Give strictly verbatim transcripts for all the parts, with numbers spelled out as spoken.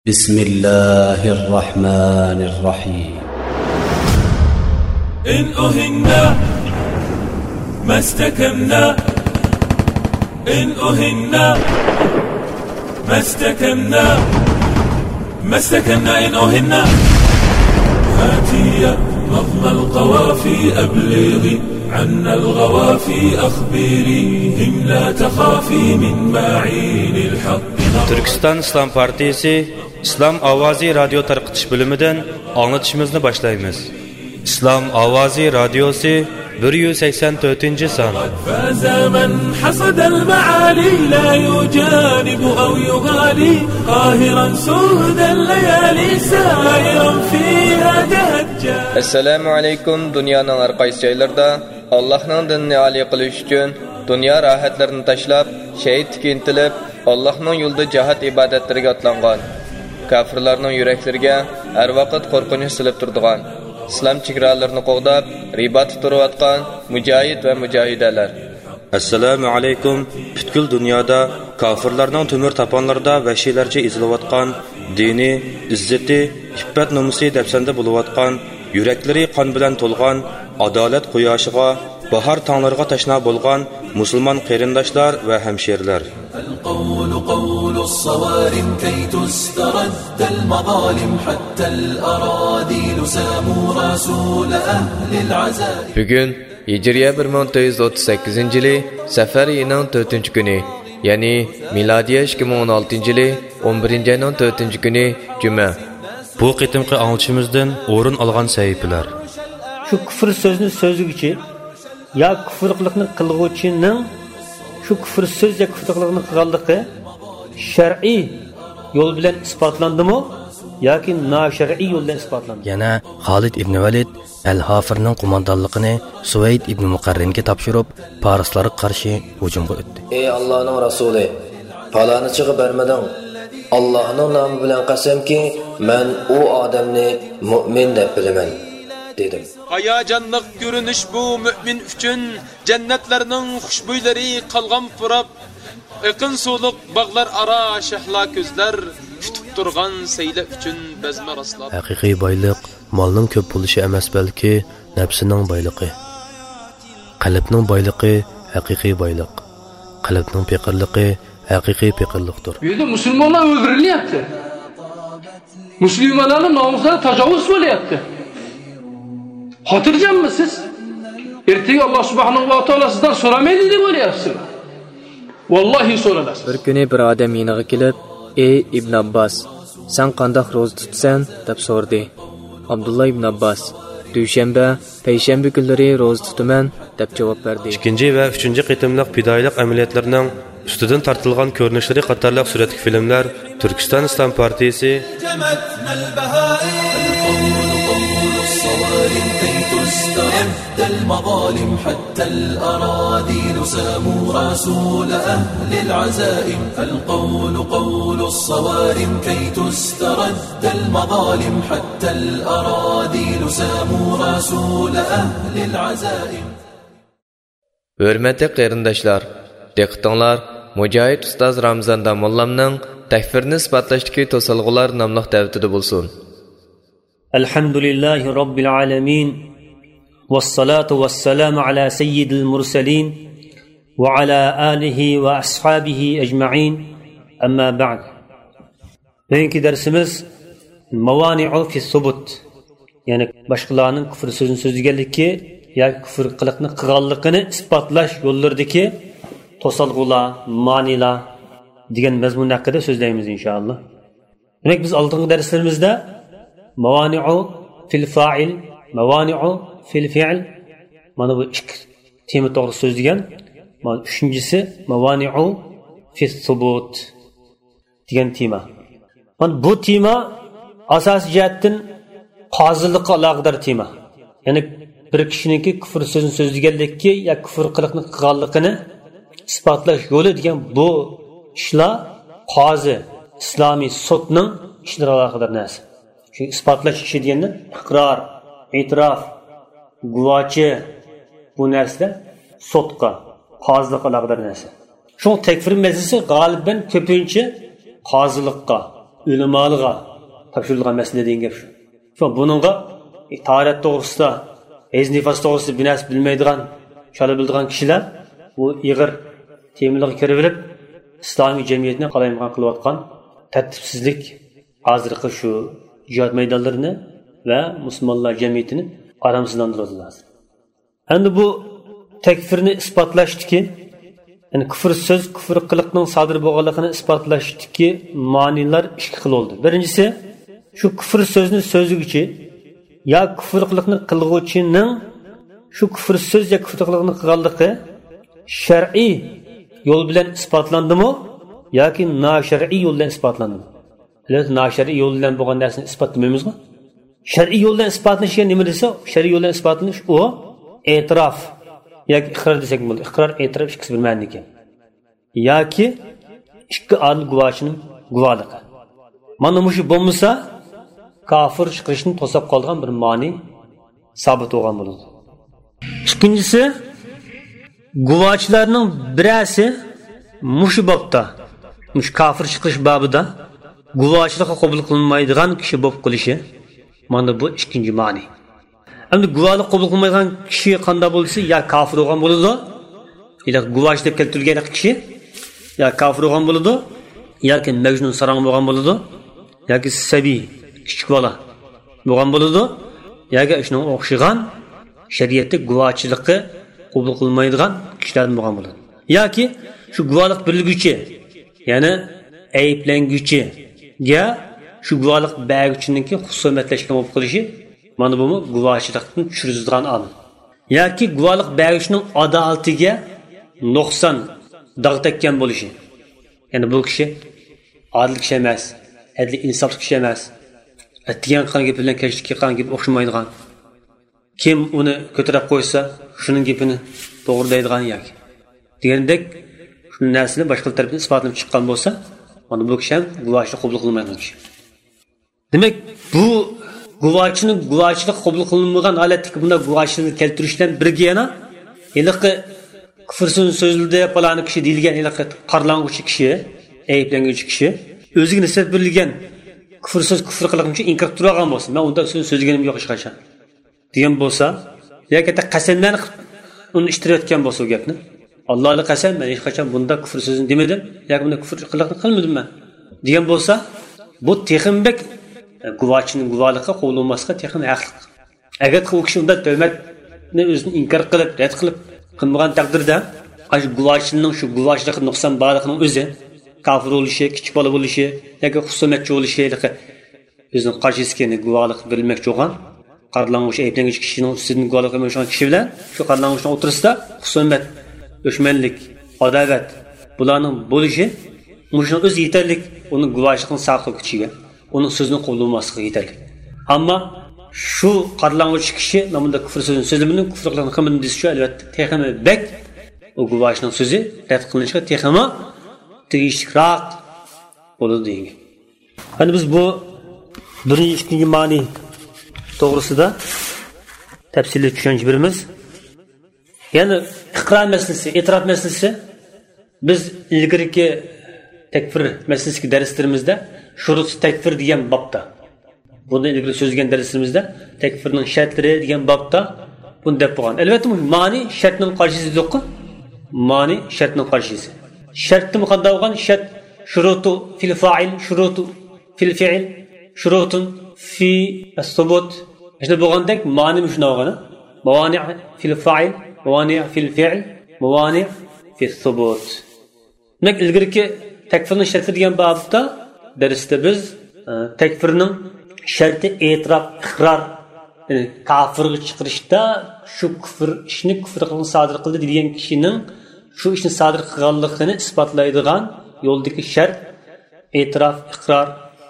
بسم الله الرحمن الرحيم إن أهنا ما استكمنا إن أهنا ما استكمنا ما استكمنا إن أهنا هاتي نظم القوافي أبلغي عنا الغوافي أخبريهم لا تخافي من معين الحق. Türkistan İslam Partisi İslam Avazi Radyo Tarqıtış bölümünden anlatışımızı başlayımız. İslam Avazi Radyosu bir yüz seksen dördüncü san. فاز من حصد المعالي لا يجانب أو يغالي قاهرا سود الليالي سائرا فيها تهجى. Assalamu alaykum. Dünyanın har qaysi joylarida Allohning dinini oliy qilish uchun dunyo rohatlarini tashlab, shahidlikka intilib, Allohning yo'lida jihad ibodatlariga otlangan, kofirlarning yuraklariga har vaqt qo'rqinch silib turadigan, islom chegaralarini qo'g'dab, ribat turayotgan mujohid va mujohidalar. Assalomu alaykum. Butkul dunyoda kofirlarning temir taponlarida vahshiylarcha ezilayotgan, dini, izzati, iffat nomusi dafsanda bo'layotgan, yuraklari qon bilan to'lgan, adolat quyoshiga, bahor tonglarga tashna bo'lgan musulmon qarindoshlar va hamshirlar. القول قول الصوارم كي تسترد المظالم حتى الأراضي ساموا رسول أهل العزائم. Bugün Hijriye bir ming to'rt yuz o'ttiz sakkizinchi yili Safar oyining to'rtinchi kuni, ya'ni milodiya ikki ming o'n oltinchi yili o'n birinchi oyning to'rtinchi kuni juma. Bu qitimqi anglitishimizdan o'rin olgan sahifalar. Şu küfür sözünü sözlüğüçi ya küfürlükni qilguvchining şu küfür söz ya küfürlükni qilganligi shar'iy yo'l bilan isbotlandimi yoki noshar'iy yo'l bilan isbotlandi? Yana Xolid ibn Valid Al-Hafirning qo'mondonligini Suvayd ibn Muqarringa topshirib, farislarga qarshi hujumga o'tdi. Ey Allohning rasuli, palani chiqib bermading. Allohning nomi bilan qasamki, men u odamni mu'min deb bilaman, dedim. Hayacanlıq görünüş bu mümin üçün cennetlerinin xuşbuylari qalğan purab, aqın suluq bağlar ara şahla gözler kütüb turgan seyla üçün bezme raslab. Haqiqiy boyliq molning ko'p bo'lishi emas, balki nafsining boyligi. Qalbning boyligi haqiqiy boyliq. Qalbning peqirligi haqiqiy peqirliqdir. Bu yerda musulmonlar o'ldirilyapti. Musulmonlarning nomusiga tajovuz bo'lyapti. Xotirjanmisiz? Ertaga Alloh subhanahu va taolo sizdan so'ramaydi deb o'ylayapsiz. Vallahi so'ralasiz. Bir kuni bir odam yeniga kelib, "Ey Ibn Abbas, sen qanday roza tutsan?" deb so'radi. Abdullah ibn Abbas, "Dushanba, payshanba kunlari roza tutaman" deb javob berdi. Ikkinchi va uchinchi qitimliq fidoilik amaliyotlarining ustidan tortilgan ko'rinishlari qatorliq suratli filmlar Turkiston Islom Partisi تسترد المظالم حتى الأراضي ساموا رسول أهل العزائم. القول قول الصوارم كي تسترد المظالم حتى الأراضي ساموا رسول أهل العزائم. Hürmetli qarindoshlar, diqqatinglar, Mujohid ustoz Ramzan Damollamning takfirni isbotlashdagi to'salg'ular nomli davatida bo'lsin. Elhamdülillahi Rabbil alamin. والصلاة والسلام على سيد المرسلين وعلى آله وأصحابه أجمعين أما بعد. Bugünkü dersimiz mavani'u fi subut. Yani başkalarının küfür sözünü sözlügellikki ya küfür qılıqni qilganligini isbotlash yo'llaridagi to'salg'ular, manilar degan mazmun haqida so'zlaymiz inshaalloh. Demak biz oldingi darslarimizda mavani'u fil fa'il, mavani'u fil fi'l mana bu ikki tema to'g'ri so'zlagan. Mana uchinchisi mavani'u fi subut degan tema. Mana bu tema asosiy jihatdan qozilikqa aloqador tema. Ya'ni bir kishiningki kufr so'zini so'zlaganlikki ya kufr qiliqni qilganligini isbotlash yo'li degan bu ishlar qozi, islomiy sudning ishlariga aloqador narsa. Chunki isbotlash ishi deganda iqror, e'tirof, guvochi bu narsa sudga, qozilikqa aloqador narsa. Shu takfir masalasi g'oliban ko'pincha qozilikqa, ulamolarga topshirilgan masala degan gap shu. Shu buningga tahorat to'g'risida, hez nifos to'g'risida binas bilmaydigan, chala bildigan kishilar bu ig'ir temalarga kirib olib, islomiy jamiyatni qalayimqon qilayotgan tartibsizlik hozirgi shu jihad maydonlarini va musulmonlar jamiyatini aramsizlantiradi. Endi bu takfirni isbotlashdiki, yani kufr so'z, kufr qiliqning sodir bo'lganligini isbotlashdiki, ma'nilar ikki xil bo'ldi. Birinchisi, shu kufr so'zni so'zliguchi ya kufr qiliqni qilguvchining shu kufr so'z ya kufr qiliqni qilganligi shar'iy yo'l bilan isbotlandimi yoki noshar'iy yo'l bilan isbotlandimi? Biz noshar'iy yo'l bilan bo'lgan narsani isbotlamaymiz-ku. Shar'iy yo'l bilan isbotlanishga nima desa, shar'iy yo'l bilan isbotlanish u e'tirof yoki iqror desak bo'ladi. Iqror, e'tirof ikkisi bir ma'no ekan. Yoki ikki adil guvohchining guvohligi. Mana bu shu bo'lmasa, kafir chiqishni to'sab qolgan bir ma'ni sabit bo'lgan bo'ladi. Ikkinchisi, guvohchilarning birasi mushu bobda, mush kafir chiqish babida guvohchilikqa qabul qilinmaydigan kishi bo'lib qolishi, mana bu ikkinchi ma'ni. Endi guvohlik qabul qilmaydigan kishi qanday bo'lsa, ya kafir bo'lgan bo'ladi, yoki guvohchi deb keltirilgan kishi ya kafir bo'lgan bo'ladi, yoki majnun sarang bo'lgan bo'ladi, yoki sabiy, kichik bola bo'lgan bo'ladi, yoki shunga o'xshagan shariatda guvohchilikka qabul qilmaydigan kishilar bo'lgan bo'ladi. Yoki shu guvohlik bilguchi, ya'ni ayblanguchiga shu guvohlik berguchininki husumatlashgan bo'lib qolishi, mana bu guvohchilikni tushiradigan omil. Yoki guvohlik berguchining adolatiga nuqson dog' tekkan bo'lishi. Ya'ni bu kishi adil kishi emas, adil insofli kishi emas. Aytgan qan gapi bilan kechki qan gapi o'xshamaydigan. Kim uni ko'tarib qo'ysa, shuning gapini to'g'rilaydigan yoki degandek shu narsani boshqa tarafdan isbotlab chiqqan bo'lsa, mana bu kishi ham guvohchilik qabul qilmaydigan kishi. Demak, bu guvohchining guvohchilik qabul qilinmagan holatdagi bunda guvohchilikni keltirishdan birga yana iliqi kufrsin so'zlida falani kishi deyilgan iliqi qarlang'uvchi kishi, ayblanguvchi kishi o'ziga nisbat berilgan kufr so'z kufr qilishni inkor turgan bo'lsa, men unda so'z so'zganim yo'q hech qachon degan bo'lsa, yoki qasamdan uni ishtirayotgan bo'lsa u gapni, Allohga qasam, men hech qachon bunda kufr so'zini demadim, yoki bunda kufr qilishni qilmadim men degan bo'lsa, bu texnimbek guvohchining guvohligiga qo'llanmasga texnik haqli. Agar u kishi unda tuhmatni o'zini inkor qilib, rad qilib qilmagan taqdirda, shu guvohchining shu guvohchilik nuqson borligining o'zi kafir bo'lishi, kichik bola bo'lishi yoki husumatchi bo'lishi o'zining qarshisiga guvohlik berilmoqchi bo'lgan qarlang'uch ayblanguchi kishining ustidan guvohlik bermoqchi kishi bilan shu qarlang'uchning o'tirisida husumat, dushmanlik, adovat bularning bo'lishi mushuni o'zi yetarli, uning guvohchilikni saqlab kuchiga, uning so'zini qo'llanmasligiga yetarli. Ammo shu qarlang'uchi kishi nomida kufr so'zini so'zlamadan kufr qilgan qilmadim desa shu albatta texmi bek u guvohchining so'zi rad qilinishiga texmi tegishliroq bo'ladi degan. Hani biz bu birinchi ikkinchi ma'ni to'g'risida tafsilli tushuncha beramiz. Ya'ni iqror masalasi, e'tirof masalasi biz ilgirki takfir masalasiga darslarimizda shurut takfir degan bobda, buni ilgari so'zlagan darslarimizda takfirning shartlari degan bobda buni deb bo'lgan. Albatta bu ma'ni shartning qarshisi yo'q-ku. Ma'ni shartning qarshisi. Shartni qanday bo'lgan? Shart shurutu fil fa'il, shurutu fil fi'l, shurutun fi as-subut. Işte bo'lgandek ma'ni shuna bo'lgan. Mawani' fil fa'il, mawani' fil fi'l, mawani' fi as-subut. Nek ilgirki takfirning sharti degan babda darsda biz takfirning sharti e'tirof, iqror, ya'ni kafirga chiqarishda shu kufr ishni kufr qilgan sodir qildi degan kishining shu ishni sodir qilganligini isbotlaydigan yo'ldagi shart e'tirof, iqror,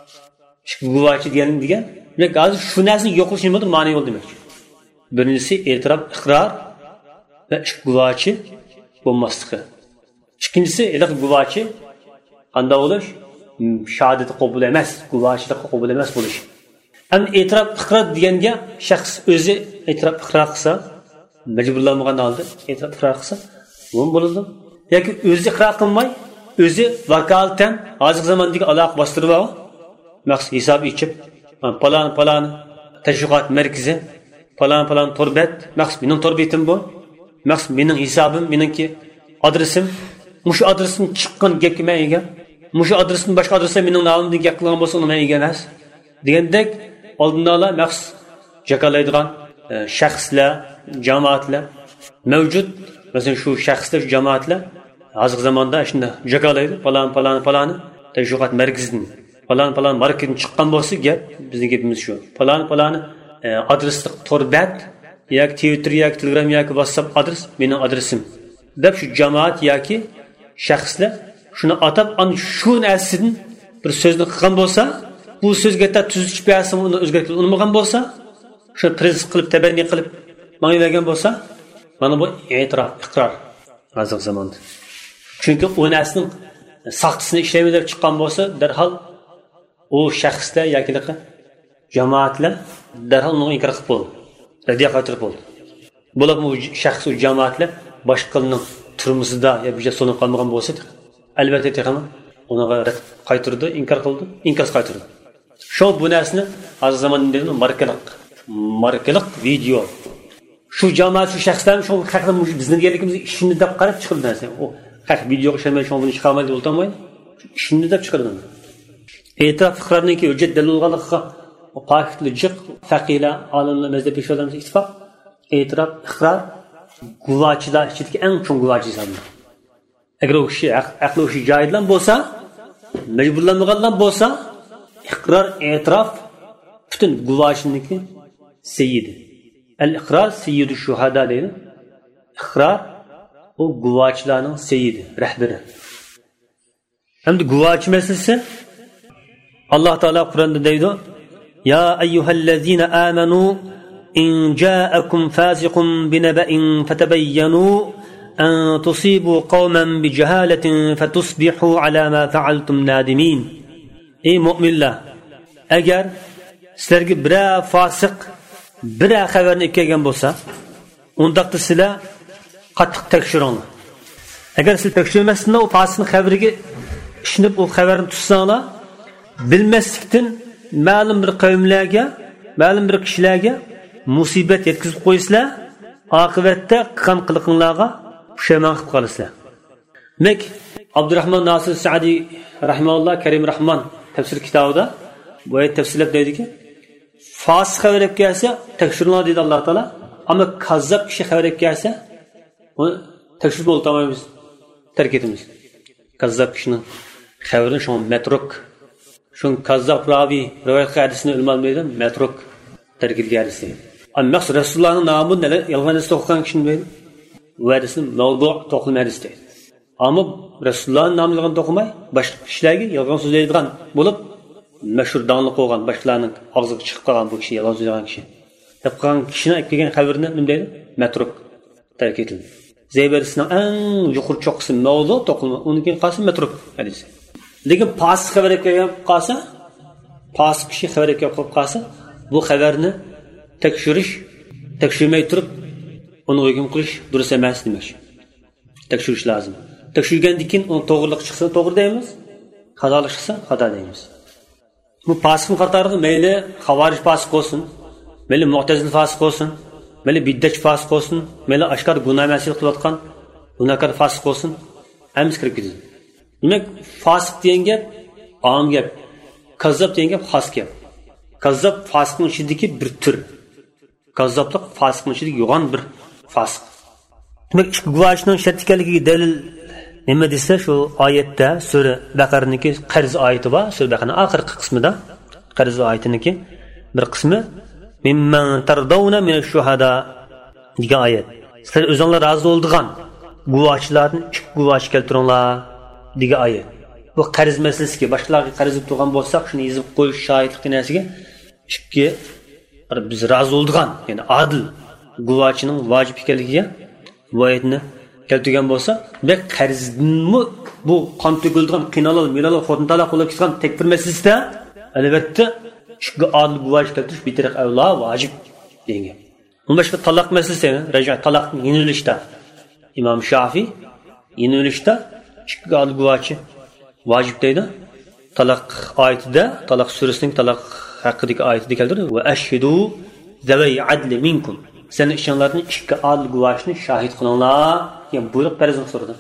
guvohchi degan degan. Demak, hozir shu narsani yo'qlishi nimadir? Ma'ni yo'q demakchi. Birinchisi e'tirof, iqror va guvohchi bo'lmasligi. Ikkinchisi iliq guvohchi qanday bo'lish? Shahadati qabul emas, guvohchilik qabul emas bo'lish. Ham e'tirof, iqror deganga shaxs o'zi e'tirof, iqror qilsa, majburlanmagan holda e'tirof, iqror qilsa, bu bo'ladi. Yoki o'zi iqror qilmay, o'zi vakolatan hozir zamondagi aloqa bostirib olib, maqs hisob ichib, falan falan tashviqot markazi, falan falan torbet, maqs mening torbetim bu, maqs mening hisobim, meningki adresim, mushu adresdan chiqqan gapga men ega, mushu adresdan boshqa adresga mening nomimdan gap qilgan bo'lsa, uni men ega emas. Degandek, oldinala maqs jakalaydigan shaxslar, jamoatlar mavjud. Masalan, shu shaxslar, jamoatlar hozir zamonda shunda jakalaydi, falan falan falan tashviqot markazidan, falan falan marketdan chiqqan bo'lsa, gap bizning gapimiz shu. Falan falan adresli torbat, yoki Twitter, yoki Telegram, yoki WhatsApp adres mening adresim. Deb shu jamoat yoki shaxslar shuni atab an shu narsadan bir so'zni qilgan bo'lsa, bu so'zga ta tuzish bersin, uni o'zgartirib unmagan bo'lsa, shu prinsip qilib tabanni qilib manglagan bo'lsa, mana bu e'tirof, iqror hozir zamonda. Chunki u narsaning saqtisini ishlaymi deb chiqqan bo'lsa, darhol u shaxslar yoki jamoatlar darhol uni inkor qilib bo'ldi, radiya qaytarib bo'ldi. Bo'lib bu shaxs va jamoatlar boshqalarning turmusida yo bir so'nib qolmagan bo'lsa, albatta texama uni qaytardi, inkor qildi, inkor qaytardi. Shu bu narsani hozir zamonda markalik, markalik video. Shu jamoat, shu shaxslar shu haqida bizning yerligimiz ishini deb qarab chiqildi narsa. O haq video ishlamay shu buni chiqarmaydi o'ltamaydi. Ishini deb chiqardi. E'tirof fikrlarniki hujjat dalil bo'lganligiga pokitli jiq faqihlar, olimlar, mazhab peshvolarimiz ittifoq. E'tirof, iqror guvohchilar ichidagi eng chong guvohchi hisoblanadi. Agar u kishi aqli o'sha joyidan bo'lsa, majburlanmaganlar bo'lsa, iqror, e'tirof butun guvohchiniki sayyidi. Al-iqrar sayyidu shuhada deydi. Iqrar o guvohchilarning sayyidi, rahbari. Hamda guvohchi masalasi Alloh taolo Qur'onda deydi: "Ya ayyuhallazina amanu in ja'akum fasiqun binaba'in fatabayyanu an tusibu qauman bijahalatin fatusbihu ala ma fa'altum nadimin." Ey mu'minlar, agar sizlarga biror fosiq bir xabarni kelgan bo'lsa, undaqda sizlar qattiq tekshiringlar. Agar siz tekshirmasdan o fosiqning xabariga ishinib o xabarni tutsanglar, bilmaslikdan ma'lum bir qavmlarga, ma'lum bir kishilarga musibat yetkazib qo'ysizlar, oqibatda qilgan qiliqinglarga pushaymon qilib qolasizlar. Mek Abdurrahman Nasir Saadi rahimahulloh Karim Rahman tafsir kitobida bu oyat tafsirlab deydiki, fasiq xabar kelsa tekshiringlar dedi Alloh taolo. Ammo kazzab kishi xabar kelsa, uni tekshirib o'ltamaymiz, tark etamiz. Kazzab kishining xabarini shu matruk, shu kazzab ravi rivoyat hadisini ilmolmaydi, matruk tark etilganisi. Ammo Rasulullohning nomini yolg'on to'qilgan kishini deydi, hadisni mavdu' to'qilgan hadis deydi. Ammo Rasulullohning nomini yolg'on to'qilmay, boshqa kishilarga yolg'on so'zlaydigan bo'lib mashhur da'ni qo'ygan boshlarning og'ziga chiqib qolgan bu kishi, yolg'on so'zlagan kishi. Deb qolgan kishining aytgan xabarini nima deydi? Matruk tark etildi. Zeyberisning eng yuqori cho'qqisi mavzu to'qilma, uniki qasi matruk hadis. Lekin fasiq xabar kelgan qolsa, fasiq kishi xabar kelib qolsa, bu xabarni tekshirish, tekshirmay turib uni hukm qilish durust emas demak. Tekshirish lozim. Tekshirgandan keyin uni to'g'riliq chiqsa to'g'ri deymiz, xatolik chiqsa xato deymiz. Bu fasiqning qatoriga mayli xavarij fasiq bo'lsin, mayli mu'tazil fasiq bo'lsin, mayli bid'at fasiq bo'lsin, mayli oshkor gunoh mas'ul qilayotgan gunohkor fasiq bo'lsin, hammasi kirib ketadi. Demak, fasiq degan gap om gap, kazzab degan gap xos gap. Kazzab fasiqning ichidagi bir tur. Kazzablik fasiqning ichidagi yo'g'on bir fasiq. Demak, ichki guvohchining shart ekanligiga dalil nima desa, shu oyatda sura Baqarniki qarz oyati bor, sura Baqarning oxirgi qismida qarz oyatiniki bir qismi mimman tardawna minash-shuhada degan oyat. Sizlar o'zingizlar rozi bo'ldigan guvohchilarni ikki guvohchi keltiringlar degan oyat. Bu qarz masalasiga boshqalarga qarz qilib turgan bo'lsak, shuni yozib qo'yish shohidlik narsaga ikki biz rozi bo'ldigan, ya'ni adil guvohchining vojib ekanligiga bu oyatni keltirgan bo'lsa, bek qarzni bu qon to'kilgan qinalal, milal, xotintalaq bo'lib ketgan tekfir masalasida albatta ikki adil guvoh keltirish bitiraq avlo vojib degan. Bundan boshqa taloq masalasi, raja taloqning yenilishda İmam Şafii yenilishda ikki adil guvohchi vojib deydi. taloq oyatida, taloq surasining taloq haqidagi oyatida keltirdi. Va ashhidu zawai adli minkum. Sening ishinglarni ikki adil guvohni shahid qilinglar. Yani buyruq farzand so'radi.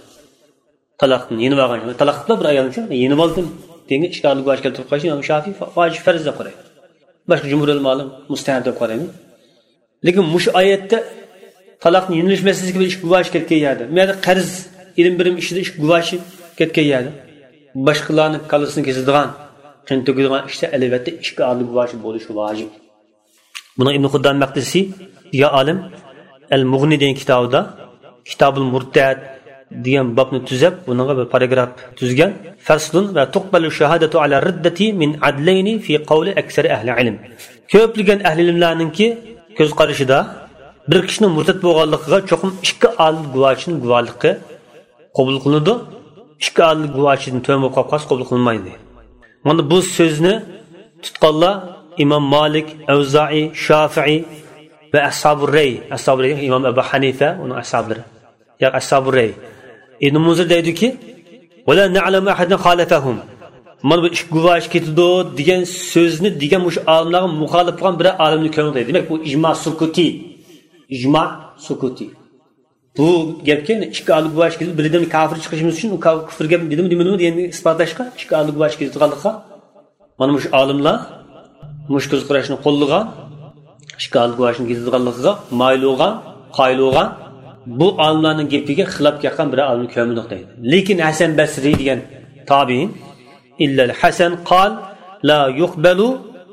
Taloqni yeni olgan. Taloqda bir ayol uchun yeni oldim. Degan ikki adil guvoh keltirib qo'yish, Imom Shafiy vojib farz deb qaraydi. Boshqa jumhur ulamolari mustahab deb qaraydi. Lekin mush oyatda taloqni yenilishmasligi bilan ish guvoh ketgan yerda. Menda qarz ilm birim ishida ish guvoh ketgan yerda. Boshqalarni kallasini kesadigan, qin to'kadigan ishda albatta ikki adil guvoh bo'lishi vojib. Buni Ibn Xuddam Maqdisi ya alim Al-Mughni degan kitobida Kitabul Murtad degan babni tuzab, bunga bir paragraf tuzgan. Faslun va tuqbalu shahadatu ala riddati min adlayni fi qawli aksar ahli ilm. Ko'pligan ahli ilmlarningki ko'z qarashida bir kishining murtad bo'lganligiga cho'qim ikki adil guvohning guvohligi qabul qilinadi. Ikki adil guvohning to'g'ri qolqas qabul qilinmaydi. Mana bu so'zni tutqanlar İmam Malik, Avza'i, Shafi'i ve Ashab-ur Ray. Ashab-ur Ray İmam Ebu Hanife, onun ashabları. Ya Ashab-ur Ray. İbn Munzir deydi ki: "Ve la na'lamu ahadan khalafahum." Mana bu ish guvoh ketdi degan so'zni degan mush olimlarga muxolif bo'lgan bir olimni ko'ngli deydi. Demak bu ijmo sukuti. Ijmo sukuti. Bu gapga ikki olim guvoh ketdi, biridan kafir chiqishimiz uchun u kufrga dedim, dedim deganni isbotlashga ikki olim guvoh ketganlikqa mana mush olimlar mushkul qurashni qo'llagan, ishkal guvohni ketganligiga mayl bo'lgan, qoyil bo'lgan bu olimlarning gapiga xilof kelgan bir olimni ko'miliq deydi. Lekin Hasan Basri degan tabiin illa al-Hasan qal la yuqbalu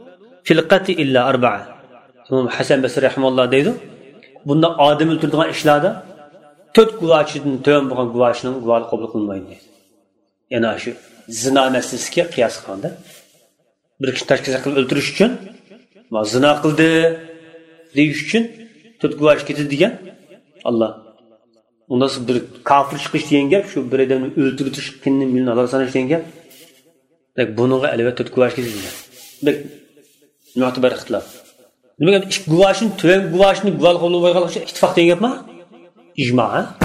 fil qati illa arba'a. Imom Hasan Basri rahimahulloh deydi. Bunda odam o'ldiradigan ishlarda to'rt guvohchidan to'g'ri bo'lgan guvohning guvohi qabul qilinmaydi. Yana shu zino masalasiga qiyos qilganda bir kishi tashkil qilib o'ldirish uchun va zina qildi deyish uchun to'rt guvoh ketdi degan Allah. Undan bir kafir chiqish degan gap, shu bir odamni o'ldirish qinni milni Allah sanash degan gap. Demak bunga albatta to'rt guvoh ketdi degan. Demak mu'tabar ixtilof. Demak ish guvohning to'ng guvohning guvoh qabul bo'lgan ittifoq degan gapmi? Ijmo.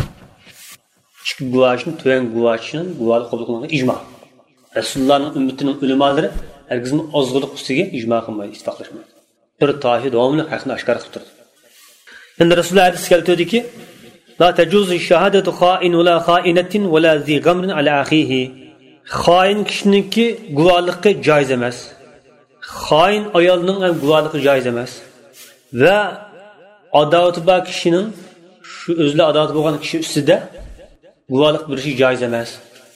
Ish guvohning to'ng guvohning guvoh qabul qilingan ijmo. Rasulullohning ummatining ulamolari herkesin ozg'uliq ustiga ijmo qilmaydi, ittifoqlashmaydi. Bir toifa davomli haqni oshkor qilib turdi. Endi Rasululloh hadis keltirdiki: "La tajuzu shahadatu kha'in va la kha'inatin va la zi ghamrin ala akhihi." Xoin kishiniki guvohligi joiz emas. Xoin ayolning ham guvohligi joiz emas. Va adovat bor kishining shu o'zla adovat bo'lgan kishi ustida guvohlik berishi joiz emas.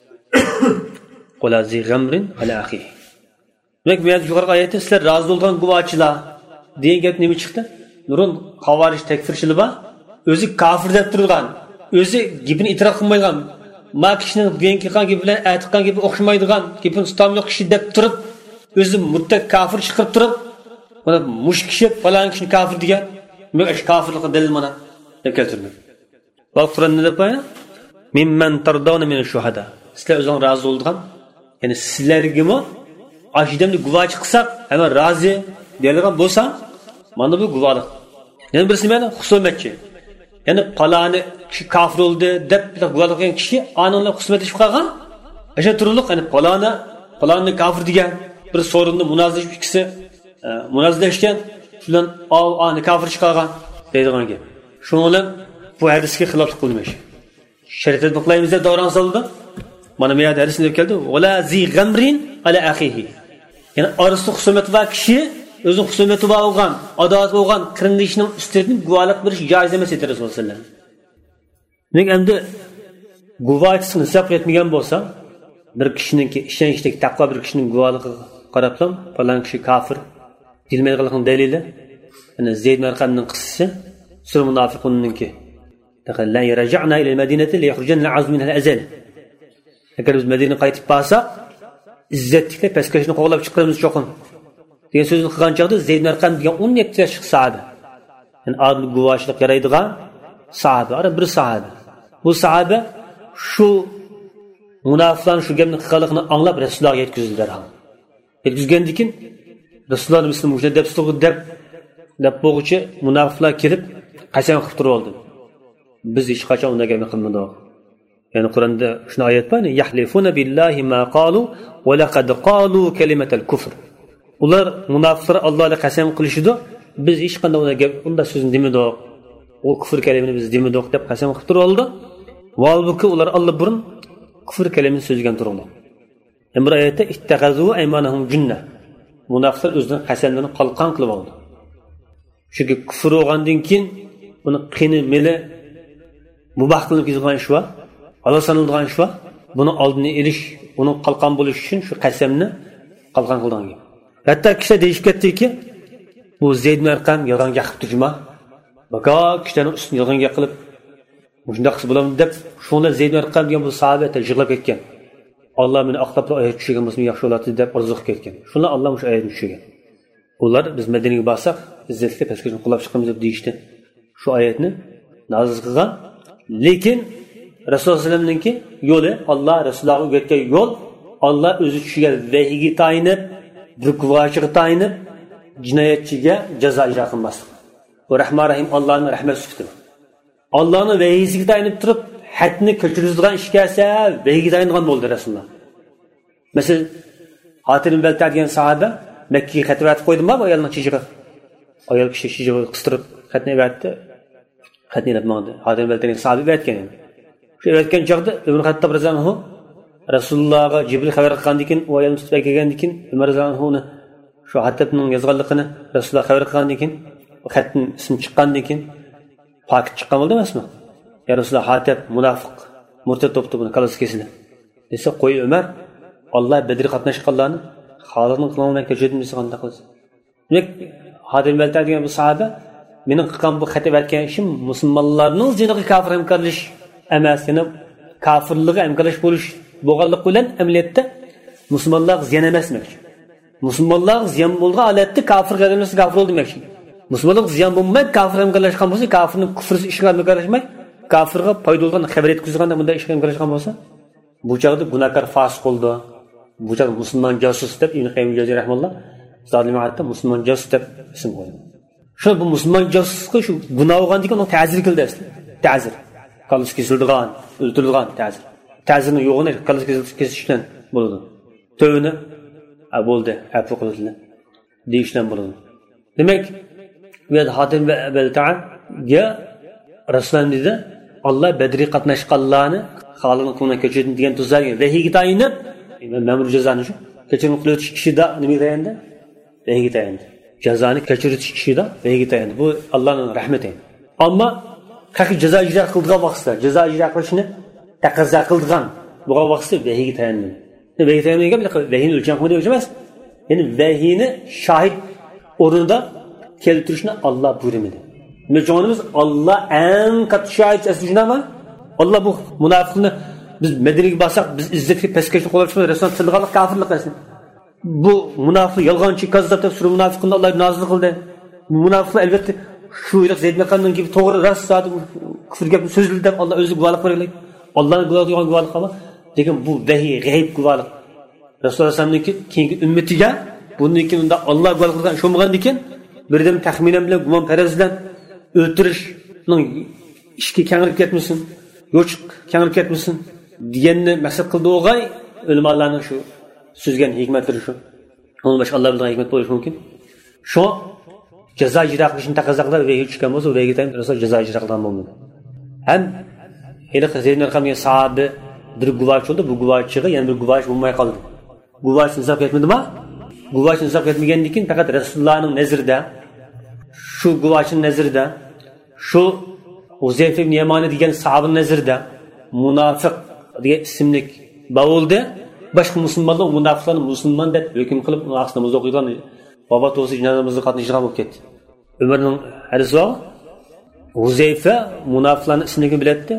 Va la zi ghamrin ala akhihi. Demek bu yukarı ayette sizler razı olgan guvohchilar degan gap nima chiqdi? Nurun xavarij takfirchilar bor, o'zi kafir deb turgan, o'zi gapini itrof qilmaydigan, ma kishining bugungi qilgan gapi bilan aytgan gapi o'xshamaydigan, gapini ustamli kishi deb turib, o'zi muttaq kafir chiqib turib, mana mush kishi falan kishi kafir degan, men ish kafirlikqa dalil mana deb keltirdim. Bu Qur'onda deb qo'yadi. Mimman tardawna min ash-shuhada. Sizlar o'zing razı bo'lgan, ya'ni sizlargami aşidemni guvoh chiqsak, hemen razı deyilgan bo'lsa, mana bu guvohlik. Yani birisi meni husumatchi. Yani palani kishi kafir oldu deb guvohlik qilgan kishi anonlar husumatga qolgan. O'sha turliq, yani palani, palani kafir degan bir sorunni munozara ikkisi munozaralashgan, shulan ani kafir chiqargan deydigan gap. Shuning bilan bu hadisga xiloflik qilmish. Shariat buqlayimizda davron soldi. Mana bu hadis deb keldi. Wala zi ghamrin ala akhihi. Yani arası husumet var kişi, özün husumeti var olgan, adalet olgan, kırındışının üstüne guvohlik berish joiz emas edi Rasululloh sallallohu alayhi vasallam. Demek endi guvohchisini hesab etmagan bo'lsa, bir kishiningki ishonchdagi taqvo bir kishining guvohligi qarabsam, falan kishi kafir deyilmaydiganligining dalili, yani Zayd ibn Arqamning qissasi, Sura Munafiqunninki. La yarja'na ila al-Madinati li yakhrujanna az minha al-azal. Agar biz Madinaga qaytib borsak, izzatliklar paskashni qo'g'lab chiqaramiz cho'qin degan so'zni qilgan chog'da Zayd ibn Arqam degan o'n yetti yoshli sahoba, yani adil guvohchilik yaraydigan sahoba, ara bir sahoba. Bu sahoba shu munofiqlarning shu gapni qilganligini anglab Rasulullohga yetkazdilar. Yetkazgandan keyin Rasululloh muslim mushna deb so'g'ib deb deb bo'g'ichi munofiqlar kelib qasam qilib turib oldi. Biz hech qachon unday gapni qilmadik. Yani Kur'an'da şuna ayet var ya, yahlifuna billahi ma qalu ve laqad qalu kelimetel kufr. Ular munofiqlar Allohga qasam qilishdi, biz hech qanday unda gap, unda so'zni demadik. O kufr kalimini biz demadik deb qasam qilib turoldi. Valbuki ular Allah burun kufr kalimini so'zgan turdi. Emre ayette ittagazu aymanahum junna. Munofiqlar o'zining qasamlarini qalqon qilib oldi. Çünkü kufr olgandan keyin buni qini meli mubah qilib yozgan ish va Allah sanılgan ish va buni oldini elish, uni qalqon bo'lish uchun shu qasamni qalqon qilgan. Hatta kishi deyishib ketdiki, bu Zeyd ibn Arqam yolg'on gapirib turma. Baka kishining ustini yolg'on qilib shunday qilib bo'ladimi deb, shunda Zeyd ibn Arqam degan bu sahoba yig'lab ketgan. Allah meni aqlab oyat tushigan bo'lsa yaxshi bo'ladi deb orzu qilib ketgan. Shunda Alloh shu oyatni tushigan. Ular biz Madinaga borsak, izzatga paskashni qo'llab chiqamiz deb deyishdi. Shu oyatni nozil qilgan. Lekin Rasululloh sollallohu alayhi vasallamning yo'li, Alloh Rasulullohga o'rgatgan yo'l, Alloh o'zi tushigan vahiyga tayinib, bir guvohchiga tayinib, jinoyatchiga jazo ijro qilmaslik. Bu Rahman Rahim Allohning rahmat sifati. Allohning vahiysiga tayinib turib, hadni ko'chiradigan ish kelsa, vahiyga tayingan bo'ldi Rasululloh. Masalan, Hatim ibn Balta degan sahoba Mekke'ye xat verib qo'ydimi bu ayolning chijig'i? Ayol kishi chijig'i qistirib xatni berdi. Xatni yapmadi. Hatim ibn Baltaning sahobi aytgan endi. Shu aytgan chog'da Ibn Xattob roziyallohu Rasulullohga Jibril xabar qilgandan keyin, u ayolni tutib kelgandan keyin Umar roziyallohu uni shu Hattabning yozganligini Rasululloh xabar qilgandan keyin, xatning ismi chiqqandan keyin pok chiqqan bo'ldi emasmi? Ya Rasululloh, Hattab munofiq, murtad topdi, buni kalasi kesildi. Desa, qo'y Umar, Alloh Badr qatnashganlarni xalqning qilolmay kechirdim qanday qilsa. Demak, Hadim Balta degan bu sahoba mening qilgan bu xatni bergan ishim musulmonlarning jiniga kofir hamkorlash emas, yana kofirlikga hamkorlash bo'lish bo'lganlik bilan amaliyotda musulmonlar ziyon emas demoqchi. Musulmonlar ziyon bo'lgan holatda kofir qilganlar kofir bo'ldi demoqchi. Musulmonlar ziyon bo'lmay kofir hamkorlashgan bo'lsa, kofirning kufri ishga hamkorlashmay, kofirga foyda bo'lgan xabar yetkazganda bunday ishga hamkorlashgan bo'lsa, bu chog'da gunohkor fosiq bo'ldi. Bu chog'da musulmon josus deb Ibn Qayyim Jawziy rahimahulloh zolimga hatto musulmon josus deb ism qo'ydi. Shu bu musulmon josusga shu gunoh bo'lgandan keyin uni ta'zir qildi asli. Ta'zir. Qalbisi kesildigan, o'ldirilgan ta'zir. Ta'zirning yo'g'ini qalbisi kesishdan bo'ladi. Tövni a bo'ldi, afu qildi. Deyishdan bo'ladi. Demak, bu yerda Hatim va Baltaga Rasululloh dedi, Alloh Badr qatnashganlarni xalqning qo'lidan kechirdi degan tuzlarga vahiyga tayinib, ma'mur jazoni shu kechirim qiluvchi kishida nima deydi? Vahiyga tayindi. Jazoni kechiruvchi kishida vahiyga tayindi. Bu Allohning rahmati. Ammo qaki jazo ijro qilgan vaqtda, jazo ijro qilishni taqozo qilgan bu vaqtda vahiyga tayindi. Vahiyga tayinmagan vahiyni o'lcham qilmaydi emas. Ya'ni vahiyni shohid o'rnida keltirishni Alloh buyurmadi. Mejonimiz Allah en katı şahit esnama. Allah bu munafiqni biz Medine'ye basaq biz izzetli peskeşni qo'llashimiz Rasululloh tilg'anlik kafirlik esin. Bu munafiq yolg'onchi kazzab deb sura munafiqni Alloh nozil qildi. Munafiqlar albatta shu iliq Zeyd ibn Arqamning gibi to'g'ri rost so'zdi kufr gap so'zladi deb Alloh o'zi guvohlik bergan. Allohning guvohlik qilgan guvohlik qilma. Lekin bu vahiy g'ayb guvohlik. Rasululloh sallallohu alayhi vasallam keyingi ummatiga bundan keyin unda Alloh guvohlik qilgan shu bo'lgandan keyin birdan taxminan bilan gumon farazdan o'tirishning ishga kengirib ketmasin, yo'chiq kengirib ketmasin deganni maqsad qildi o'g'ay ulamolarning shu so'zgan hikmatlari shu. Uni boshqa Alloh bilgan hikmat bo'lishi mumkin. Shu jazo ijro qilishni taqozo qiladi va hech kim bo'lsa vega tayin Rasul jazo ijro qilgan bo'lmaydi. Ham Eliq Zeyd ibn Arqamning sahobi bir guvoh bo'ldi, bu guvohchiga yana bir guvoh bo'lmay qoldi. Guvoh insaf etmadimi? Guvoh insaf etmagandan keyin faqat Rasulullohning nazarida shu guvohchining nazarida shu Uzayf ibn Yamani degan sahobaning nazarida munofiq degan ismlik bo'ldi. Boshqa musulmonlar munofiqlarni musulmon deb hukm qilib, uni asli namoz o'qigan baba to'si janozamizga qatnashgan bo'lib ketdi. Umarning hadisi Uzayfa munofiqlarning ismini biladi.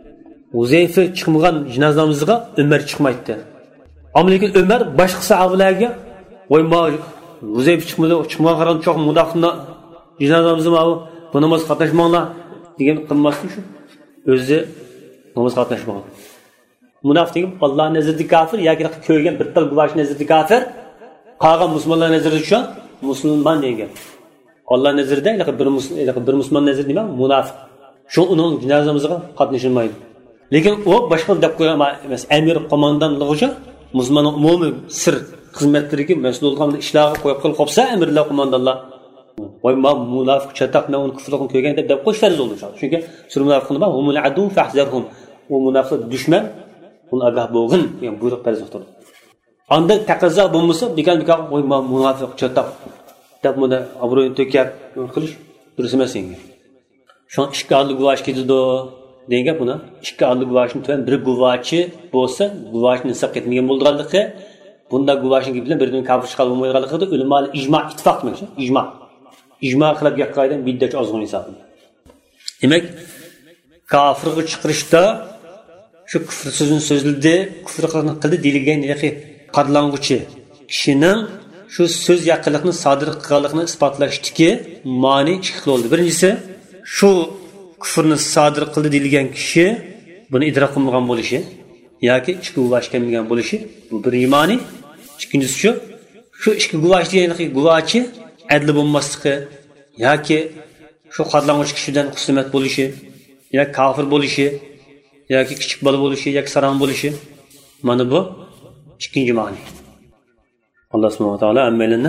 Uzayfa chiqmagan janozamizga Umar chiqmaydi. Ammo lekin Umar boshqa sahobalarga voy ma Uzayfa chiqmadi, chiqmagan qaran choq munofiqni janozamizga bu namoz qatnashmanglar degan qilmasdi shu. O'zi namoz qatnashmagan. Munofiq deb Alloh nazarida kafir yoki ko'rgan bir tal guvoh nazarida kafir, qolgan musulmonlar nazarida shu musulmon degan. Alloh nazarida bir musulmon bir musulmon nazarida nima? Munofiq. Shu uning janozamizga qatnashilmaydi. lekin u boshqa deb qo'ygan emas, amir qo'mondonligicha musulmonning umumiy sir xizmatlariga mas'ul bo'lgan ishlarga qo'yib qolsa, amirlar qo'mondonlar voy ma munofiq chataqni uni kufrligini ko'rgan deb qo'yish farz bo'ldi. Chunki sura munofiqni ba humul adu fahzarhum. U munofiq dushman, uni agah bo'lgin degan buyruq farz qildi. Anda taqozo bo'lmasa, degan bir voy ma munofiq chataq deb buni obro'yini to'kab qilish durust emas endi. Şu ikki adlı guvaç gidiyordu degan buni ikki adlı guvaçın tuan bir guvaçı bo'lsa, guvaçni saq etmagan bo'lganligi, bunda guvaçning bilan birinin kafir chiqib bo'lmaganligi ulamo ijmo ittifoq demoqchi. Ijmo. Ijmo qilib gapqaydan biddat ozg'in hisoblanadi. Demak, kafirga chiqarishda shu kufr so'zini so'zladi, kufr qildi deyilgan yoki qadlanguchi kishining shu so'z yaqinlikni sodir qilganligini isbotlashdiki, ma'ni ikki bo'ldi. Birinchisi şu kufrni sodir qildi deyilgan kishi buni idrok qilmagan bo'lishi yoki ichki guvoh kelmagan bo'lishi, bu bir imoni. Ikkinchisi shu shu ichki guvoh deganki guvohchi adli bo'lmasligi yoki shu qadlanguchi kishidan xusumat bo'lishi yoki kafir bo'lishi yoki kichik bola bo'lishi yoki sarang bo'lishi, mana bu ikkinchi ma'ni. Alloh subhanahu va taolo ammalini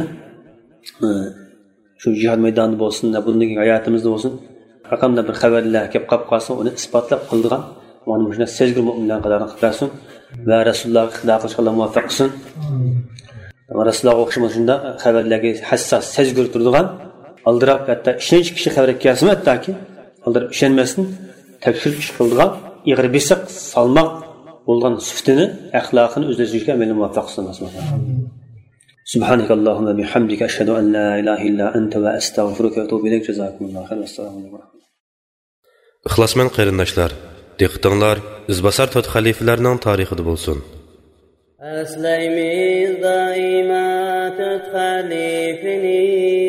shu jihad maydonida bo'lsin, bunday hayotimizda bo'lsin, qanday bir xabarlar kelib qolib qolsa, uni isbotlab qildigan, mana shunday sezgir mo'minlar qadorini qilsin va Rasulullohga xilof qilishga muvaffaq qilsin. Rasulullohga o'xshagan shunda xabarlarga hassos sezgir turadigan, aldirab hatto ishonch kishi xabarga kelsin, hattoki aldirab ishonmasdan tekshirib ish qildigan, ig'ir besiq salmoq bo'lgan sifatini, axloqini o'zlashtirishga meni muvaffaq qilsin. سبحانك اللهم وبحمدك أشهد أن لا إله إلا أنت وأستغفرك وأتوب إليك. جزاكم الله خير. والسلام عليكم. İxlasmən qarindaşlar, diqqətinizlər İzbasar tot xəlifələrinin tarixində olsun. Əsləyimiz daima tot xəlifəni,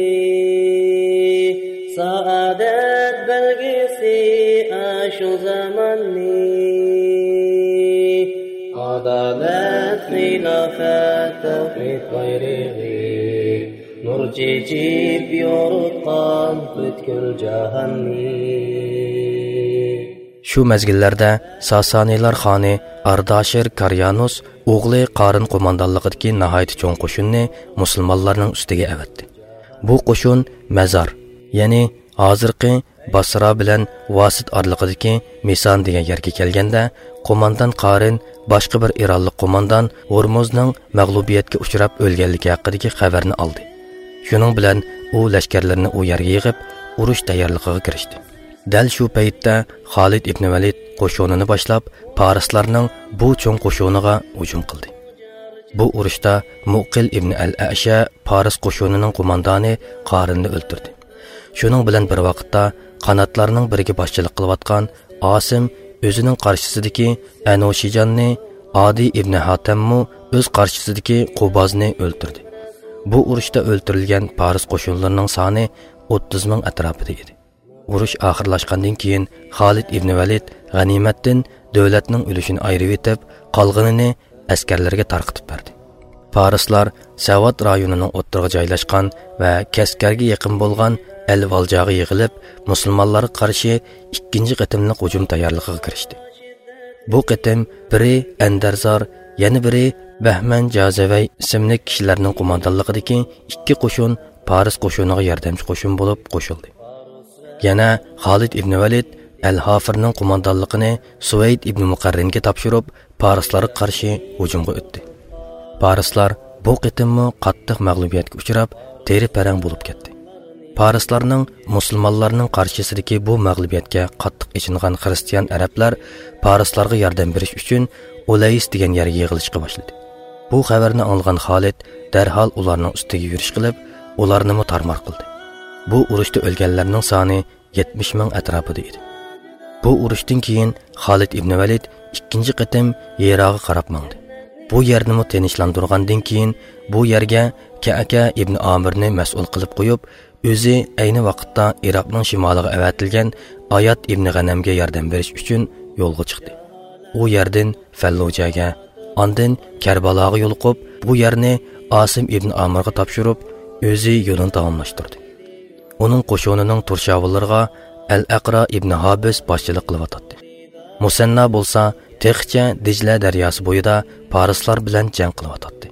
saadət belgisi aşu zamanni, adalet xilafət tevhid bayrağı, nur çeçip yorutqan bütkül cahanni. Şu mezgillərdə Sasaniylar xani Ardaşir Karyanus oğlu Qarın qo'mondonligidagi nihoyat cho'ng qo'shinni musulmonlarning ustiga avatdi. Bu qo'shin Mazar, ya'ni hozirgi Basra bilan Vasit oraliqidagi Misan degan yerga kelganda, qo'mondon Qarin boshqa bir ironlik qo'mondon Hormuzning mag'lubiyatga uchrab o'lganligi haqidagi xabarni oldi. Shuning bilan u lashkarlarni u yerga yig'ib, urush tayyorligiga kirishdi. Dal shu paytda Xolid ibn Valid qo'shinini boshlab, Parislarning bu cho'ng qo'shiniga hujum qildi. Bu urushda Muqil ibn al-Asha Paris qo'shinining qo'mondoni Qarinni o'ldirdi. Shuning bilan bir vaqtda qanotlarning biriga boshchilik qilayotgan Asim o'zining qarshisidagi Anoshijanni, Adi ibn Hatammu o'z qarshisidagi Qubozni o'ldirdi. Bu urushda o'ldirilgan Paris qo'shinlarining soni o'ttiz ming atrofida edi. Urush oxirlashgandan keyin Xolid ibn Valid g'animatdan davlatning ulushini ayirib etib, qolganini askarlarga tarqatib berdi. Parislar Savat rayonining o'ttirig'i joylashgan va Kaskarga yaqin bo'lgan Al-Valjaga yig'ilib, musulmonlarga qarshi ikkinchi qatimliq hujum tayyorligiga kirishdi. Bu qatim biri Andarzor, yana biri Bahman Jazavay ismli kishilarning qo'mondonligidagi ikki qo'shin Paris qo'shiniga yordamchi qo'shin bo'lib qo'shildi. Yana Xolid ibn Valid Al-Hafirning qo'mondonligini Suvayd ibn Muqarringa topshirib, Parislarga qarshi hujumga o'tdi. Parislar bu qatimmi qattiq mag'lubiyatga uchrab, teri parang bo'lib ketdi. Parislarning musulmonlarning qarshisidagi bu mag'lubiyatga qattiq ichingan xristian arablar Parislarga yordam berish uchun Olays degan yerga yig'ilishga boshladi. Bu xabarni olgan Xolid darhol ularning ustiga yurish qilib, ularni tarmar qildi. Bu urushda o'lganlarning soni yetmish ming atrofida edi. Bu urushdan keyin Xolid ibn Valid ikkinchi qatim Yerog'a qarab mangdi. Bu yerni tinchlantirgandan keyin bu yerga Ka'aka ibn Amirni mas'ul qilib qo'yib, o'zi ayni vaqtda Iroqning shimoliga avatilgan Ayat ibn G'anamga yordam berish uchun yo'lga chiqdi. U yerdan Fallujaga, ondan Karbaloga yo'l qo'yib, bu yerni Asim ibn Amirga topshirib, o'zi yo'lini tamomlashtirdi. Uning qo'shinining turshavillariga Al-Aqra ibn Habis boshchilik qilyotdi. Musanna bo'lsa texcha Dijla daryosi bo'yida parislar bilan jang qilyotdi.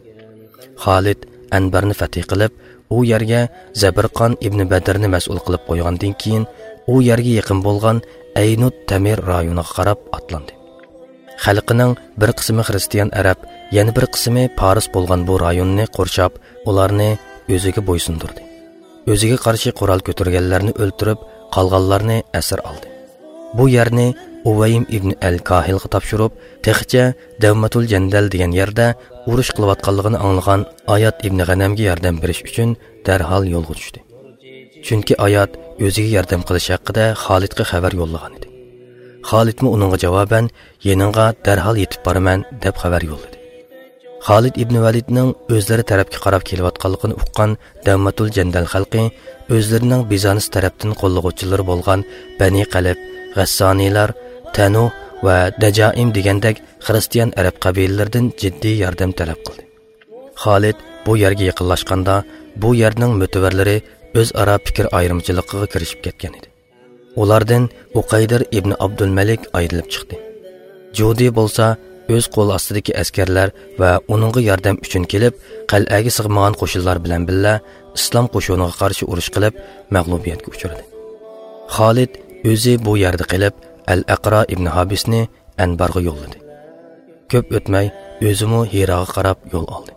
Xolid Anbarni fath qilib, u yerga Zabirqon ibn Badrni mas'ul qilib qo'ygandan keyin u yerga yaqin bo'lgan Aynut Tamir rayoniga qarab atlandi. Xalqining bir qismi xristian arab, yana bir qismi paris bo'lgan bu rayonni qurshab, ularni o'ziga bo'ysundirdi. O'ziga qarshi qurol ko'targanlarni o'ltirib, qolganlarni asir oldi. Bu yerni Uvaym ibn al-Kahilga topshirib, texcha Davmatul Jandal degan yerda urush qilayotganligini anglagan Ayat ibn G'anamga yordam berish uchun darhol yo'lga tushdi. Chunki Ayat o'ziga yordam qilish haqida Xolidga xabar yo'llagan edi. Xolidmi uningga javoban "Yeningga darhol yetib boraman" deb xabar yo'lladi. Xolid ibn Validning o'zlari tarafga qarab kelayotganligini uqqan Davmatul Jandal xalqi o'zlarining Bizans tarafdan qo'llovchilari bo'lgan Bani Qalib, G'assoniylar, Tanu va Dajaim degandek xristian arab qabilalaridan jiddiy yordam talab qildi. Xolid bu yerga yaqinlashganda bu yerning mutavarlari o'zaro fikr ayrimchiligiga kirishib ketgan edi. Ulardan Uqaydir ibn Abdul Malik ayrilib chiqdi. Judi bo'lsa o'z qo'l ostidagi askarlar va uningga yordam uchun kelib, qal'aga sig'magan qo'shinlar bilan billa islom qo'shiniga qarshi urush qilib, mag'lubiyatga uchradi. Xolid o'zi bu yerda qilib, Al-Aqra ibn Habisni Anbarga yo'lladi. Ko'p o'tmay o'zimi Hiraga qarab yo'l oldi.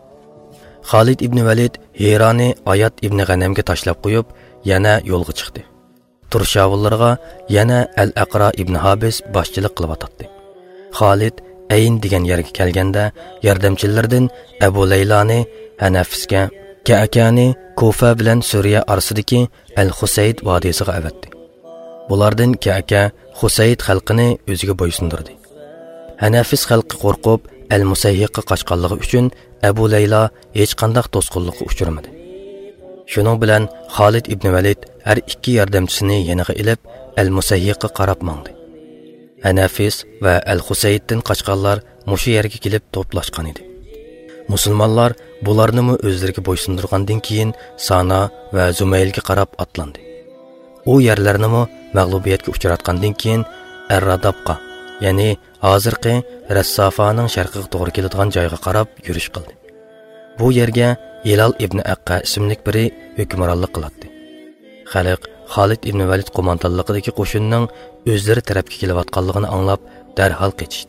Xolid ibn Valid Hirani Ayat ibn G'anamga tashlab qo'yib, yana yo'lga chiqdi. Turshavullarga yana Al-Aqra ibn Habis boshchilik qilib atdi. Xolid Ayn degan yerga kelganda yordamchilardan Abu Laylani Hanafisga, Ka'kani Kufa bilan Suriya orasidagi Al-Husayd vodiysiga avatdi. Bulardan Ka'ka Husayd xalqini o'ziga bo'ysundirdi. Hanafis xalqi qo'rqib Al-Musayyiqqa qochganligi uchun Abu Layla hech qanday to'sqinlikka uchramadi. Shuning bilan Xolid ibn Valid har ikki yordamchisini yaniga ilib Al-Musayyiqqa qarab mangdi. Hanafis va Al-Husayddan qochganlar mushu yerga kelib to'plashgan edi. Musulmonlar bularni o'zlariga bo'ysundirgandan keyin Sana va Zumaylga qarab atlandi. U yerlarni mag'lubiyatga uchratgandan keyin Ar-Radabqa, ya'ni hozirgi Rassafaning sharqiga to'g'ri keladigan joyga qarab yurish qildi. Bu yerga Hilal ibn Aqqa ismli biri hukmronlik qiladi. Xalq Xolid ibn Valid qo'mondonligidagi qo'shinning o'zlari tarafga kelayotganligini anglab, darhol qochishdi.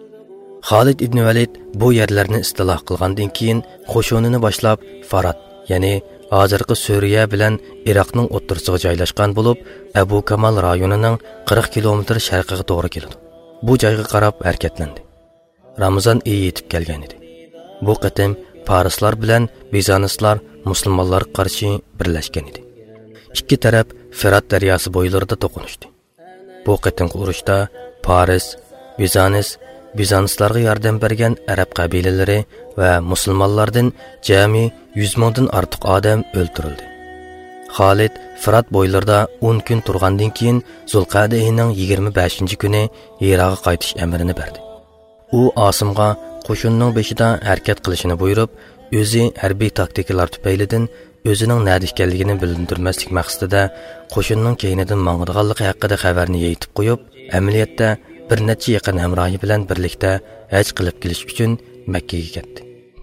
Xolid ibn Valid bu yerlarni istiloh qilgandan keyin qo'shinini boshlab Farad, ya'ni hozirgi Suriya bilan Iroqning o'rtasiga joylashgan bo'lib, Abu Kamal rayonining qirq kilometr sharqiga to'g'ri keldi. Bu joyga qarab harakatlandi. Ramazon oyi yetib kelgan edi. Bu qatim parislar bilan Bizanslar musulmonlarga qarshi birlashgan edi. Ikki taraf Firat daryosi bo'ylarida to'qnashdi. Bu qatimgi urushda Paris, Bizans, Bizanslarga yordam bergan arab qabilalari va musulmonlardan jami yuz mingdan ortiq odam o'ldirildi. Xolid Firat bo'ylarida o'n kun turgandan keyin Zulqa'da oyining yigirma beshinchi kuni Hiraga qaytish amrini berdi. U Osimga qo'shinning beshida harakat qilishini buyurib, o'zi harbiy taktikalar tufaylidan o'zining nada ekanligini bildirmaslik maqsadida qo'shinning keyinidan mang'diganligi haqida xabarni yetib qo'yib, amaliyotda bir necha yaqin hamrohi bilan birlikda haj qilib kelish uchun Makka ga ketdi.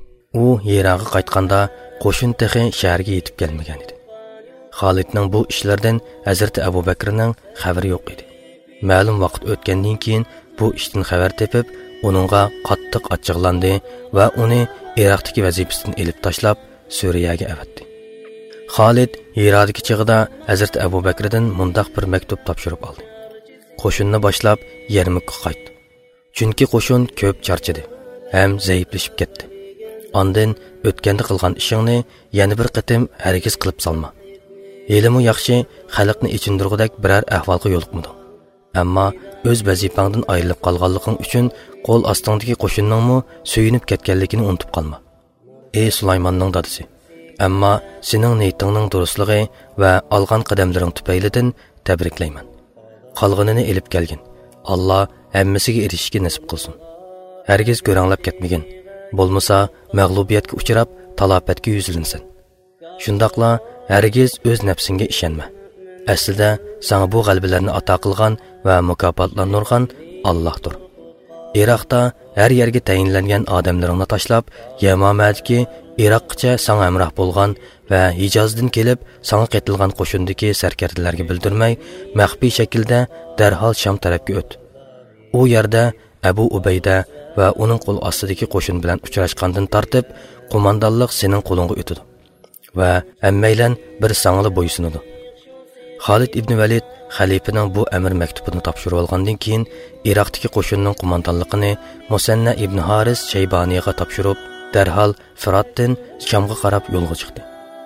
U Hiraga qaytganda qo'shin texi shaharga yetib kelmagan edi. Xolidning bu ishlardan Hazrat Abu Bakrning xabari yo'q edi. Ma'lum vaqt o'tgandan keyin bu ishdan xabar tepib, uningga qattiq achchiqlandi va uni Iroqdagi vazifasidan elib tashlab Suriyaga avatdi. Xolid Hiradagi chig'ida Hazrat Abu Bakrdan mundaq bir maktub topshirib oldi. Qo'shinni boshlab Yarmukka qaytdi. Chunki qo'shin ko'p charchadi, ham zaiflashib ketdi. Ondan o'tganda qilgan ishingni yana bir qatim hargiz qilib solma. Elimi yaxshi xalqni ichindirg'udak biror ahvolga yo'liqmadi. Ammo o'z vazifangdan ayrilib qolganliging uchun qo'l ostingdagi qo'shinningmi suyunib ketganligini unutib qolma. Ey Sulaymonning dadasi, ammo sening niyatingning durustligi va olgan qadamlaring tufaylidan tabriklayman. Qolganini elib kelgin. Alloh hammasiga erishishga nasib qilsin. Hargiz ko'ranglab ketmagin. Bo'lmasa mag'lubiyatga uchrab talofatga yuzlansin. Shundaqla hargiz o'z nafsingga ishonma. Aslida sana bu g'alabalarni ato qilgan va mukofotlantirgan Allohdir. Iroqda har yerga tayinlangan odamlaringni tashlab, Yamamadagi Iroqcha sang amroh bo'lgan va Hijozdan kelib sanga qetilgan qo'shindagi sarkardalarga bildirmay, maxfiy shaklda darhol Sham tarafga o't. U yerda Abu Ubayda va uning qo'l ostidagi qo'shin bilan uchrashgandan tortib, qo'mondonlik sening qo'lingga o'tadi va hammaylan bir sangli bo'ysunadi. Xolid ibn Valid xalifaning bu amr maktubini topshirib olgandan keyin Iroqdagi qo'shinning qo'mondonligini Musanna ibn Haris Shayboniyga topshirib, darhol Firatdan Shamga qarab yo'lga chiqdi.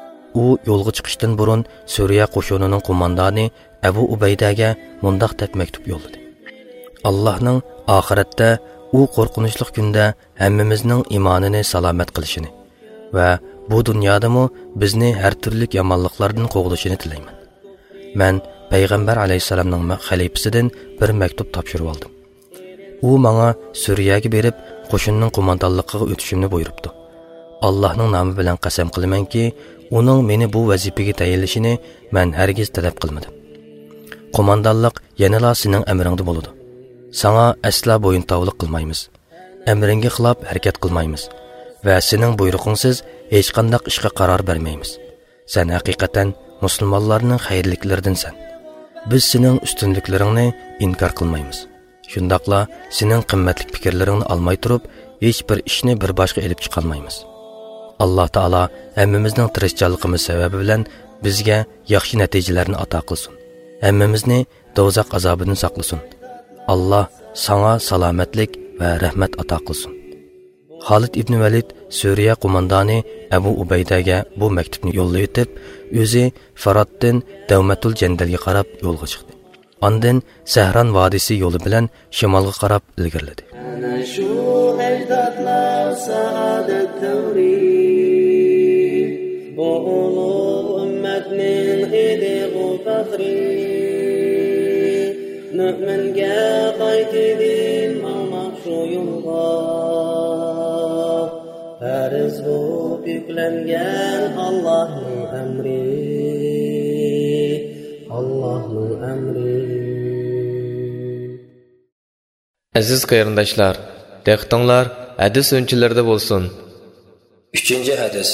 U yo'lga chiqishdan burun Suriya qo'shinining qo'mondoni Abu Ubaydaga mundaq deb maktub yo'lladi. Allohning oxiratda u qo'rqinchli kunda hammamizning iymonini salomat qilishini va bu dunyodami bizni har turli yomonliklardan qo'g'dishini tilayman. Men Payg'ambar alayhisalomning xalifasidan bir maktub topshirib oldim. U menga Suriyaga berib, qo'shinning qo'mondonligiga o'tishimni buyuribdi. Allohning nomi bilan qasam qilamanki, uning meni bu vazifaga tayinlashini men hargiz talab qilmadim. Qo'mondonlik yanala sening amringda bo'ladi. Sana asla bo'yintovlik qilmaymiz. Amringga xilof harakat qilmaymiz va sening buyrug'ingsiz hech qanday ishga qaror bermaymiz. Sen haqiqatan musulmonlarning xayrliklaridansan. Biz sening ustunliklaringni inkor qilmaymiz. Shundaqla sening qimmatli fikrlaringni olmay turib, hech bir ishni bir boshqa elib chiqolmaymiz. Alloh taolo hammamizning tirishchiligimiz sababi bilan bizga yaxshi natijalarni ato qilsin. Hammamizni do'zax azobidan saqlasin. Allah sana salomatlik va rahmat ato qilsin. Xolid ibn Valid Suriya qo'mondoni Abu Ubaydaga bu maktubni yo'llab etib, o'zi Faratdan Davmatul Jandalga qarab yo'lga chiqdi. Ondan Sahran vodiysi yo'li bilan shimolga qarab ilgariladi. Ana shu ajdodlar saodat davri, bu ulug' ummatning idig'i faxri. Mu'minga qaytidin ma'maq shu yo'lga, farz bo'lib yuklangan Allohning amri, Allohning amri. Aziz qarindoshlar, diqqatinglar hadis o'nchilarda bo'lsin. uchinchi hadis.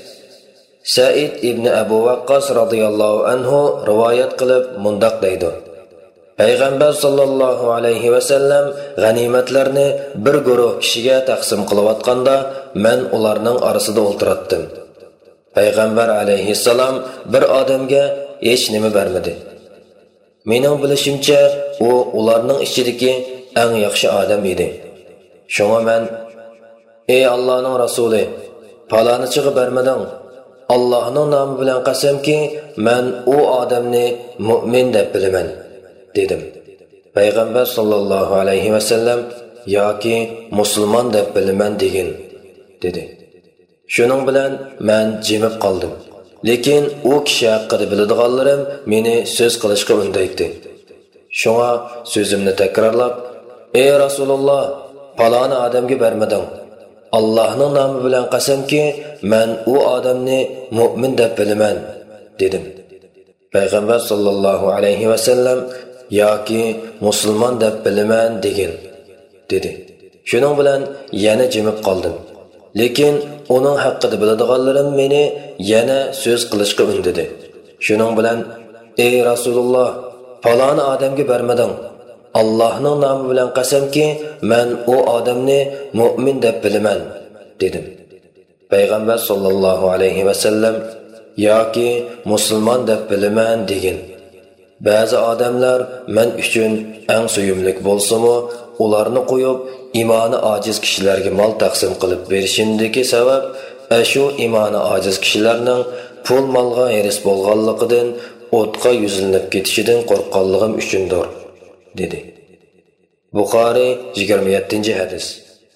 Said ibn Abu Waqqas radhiyallohu anhu rivoyat qilib mundaq deydi. Payg'ambar sallallohu alayhi va sallam g'animatlarni bir guruh kishiga taqsim qilayotganda men ularning orasida o'ltiratdim. Payg'ambar alayhissalom bir odamga hech nima bermadi. Mening bilishimcha, u ularning ichidagi eng yaxshi odam edi. Shunga men: "Ey Allohning rasuli, falonichiga bermading. Allohning nomi bilan qasamki, men u odamni mu'min deb bilaman" dedim. Payg'ambar sallallohu alayhi va sallam yoki musulmon deb bilaman degin dedi. Shuning bilan men jimib qoldim. Lekin u kishi haqida biladiganlarim meni so'z qilishga undaydi. Shunga so'zimni takrorlab: "Ey Rasululloh, faloni odamga bermading. Allohning nomi bilan qasamki, men u odamni mu'min deb bilaman" dedim. Payg'ambar sallallohu alayhi va sallam yoki musulmon deb bilaman degin dedi. Shuning bilan yana jimib qoldim. Lekin uning haqida biladiganlarim meni yana so'z qilishga undadi. Shuning bilan: "Ey Rasululloh, faloni odamga bermading. Allohning nomi bilan qasamki, men u odamni mu'min deb bilaman" dedim. Payg'ambar sallallohu alayhi va sallam yoki musulmon deb bilaman degin. Ba'zi odamlar men uchun eng suyumlik bo'lsa-mu, ularni qo'yib iymoni ojiz kishilarga mol taqsim qilib berishindagi sabab shu iymoni ojiz kishilarning pul molga eris bo'lganligidan o'tqa yuzilinib ketishidan qo'rqqanligim uchundir dedi. Buxoriy yigirma yettinchi hadis.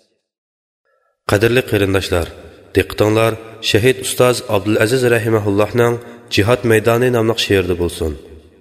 Qadrli qarindoshlar, diqqatinglar shahid ustoz Abdulaziz rahimahullohning Jihad maydoni nomli she'rida bo'lsin.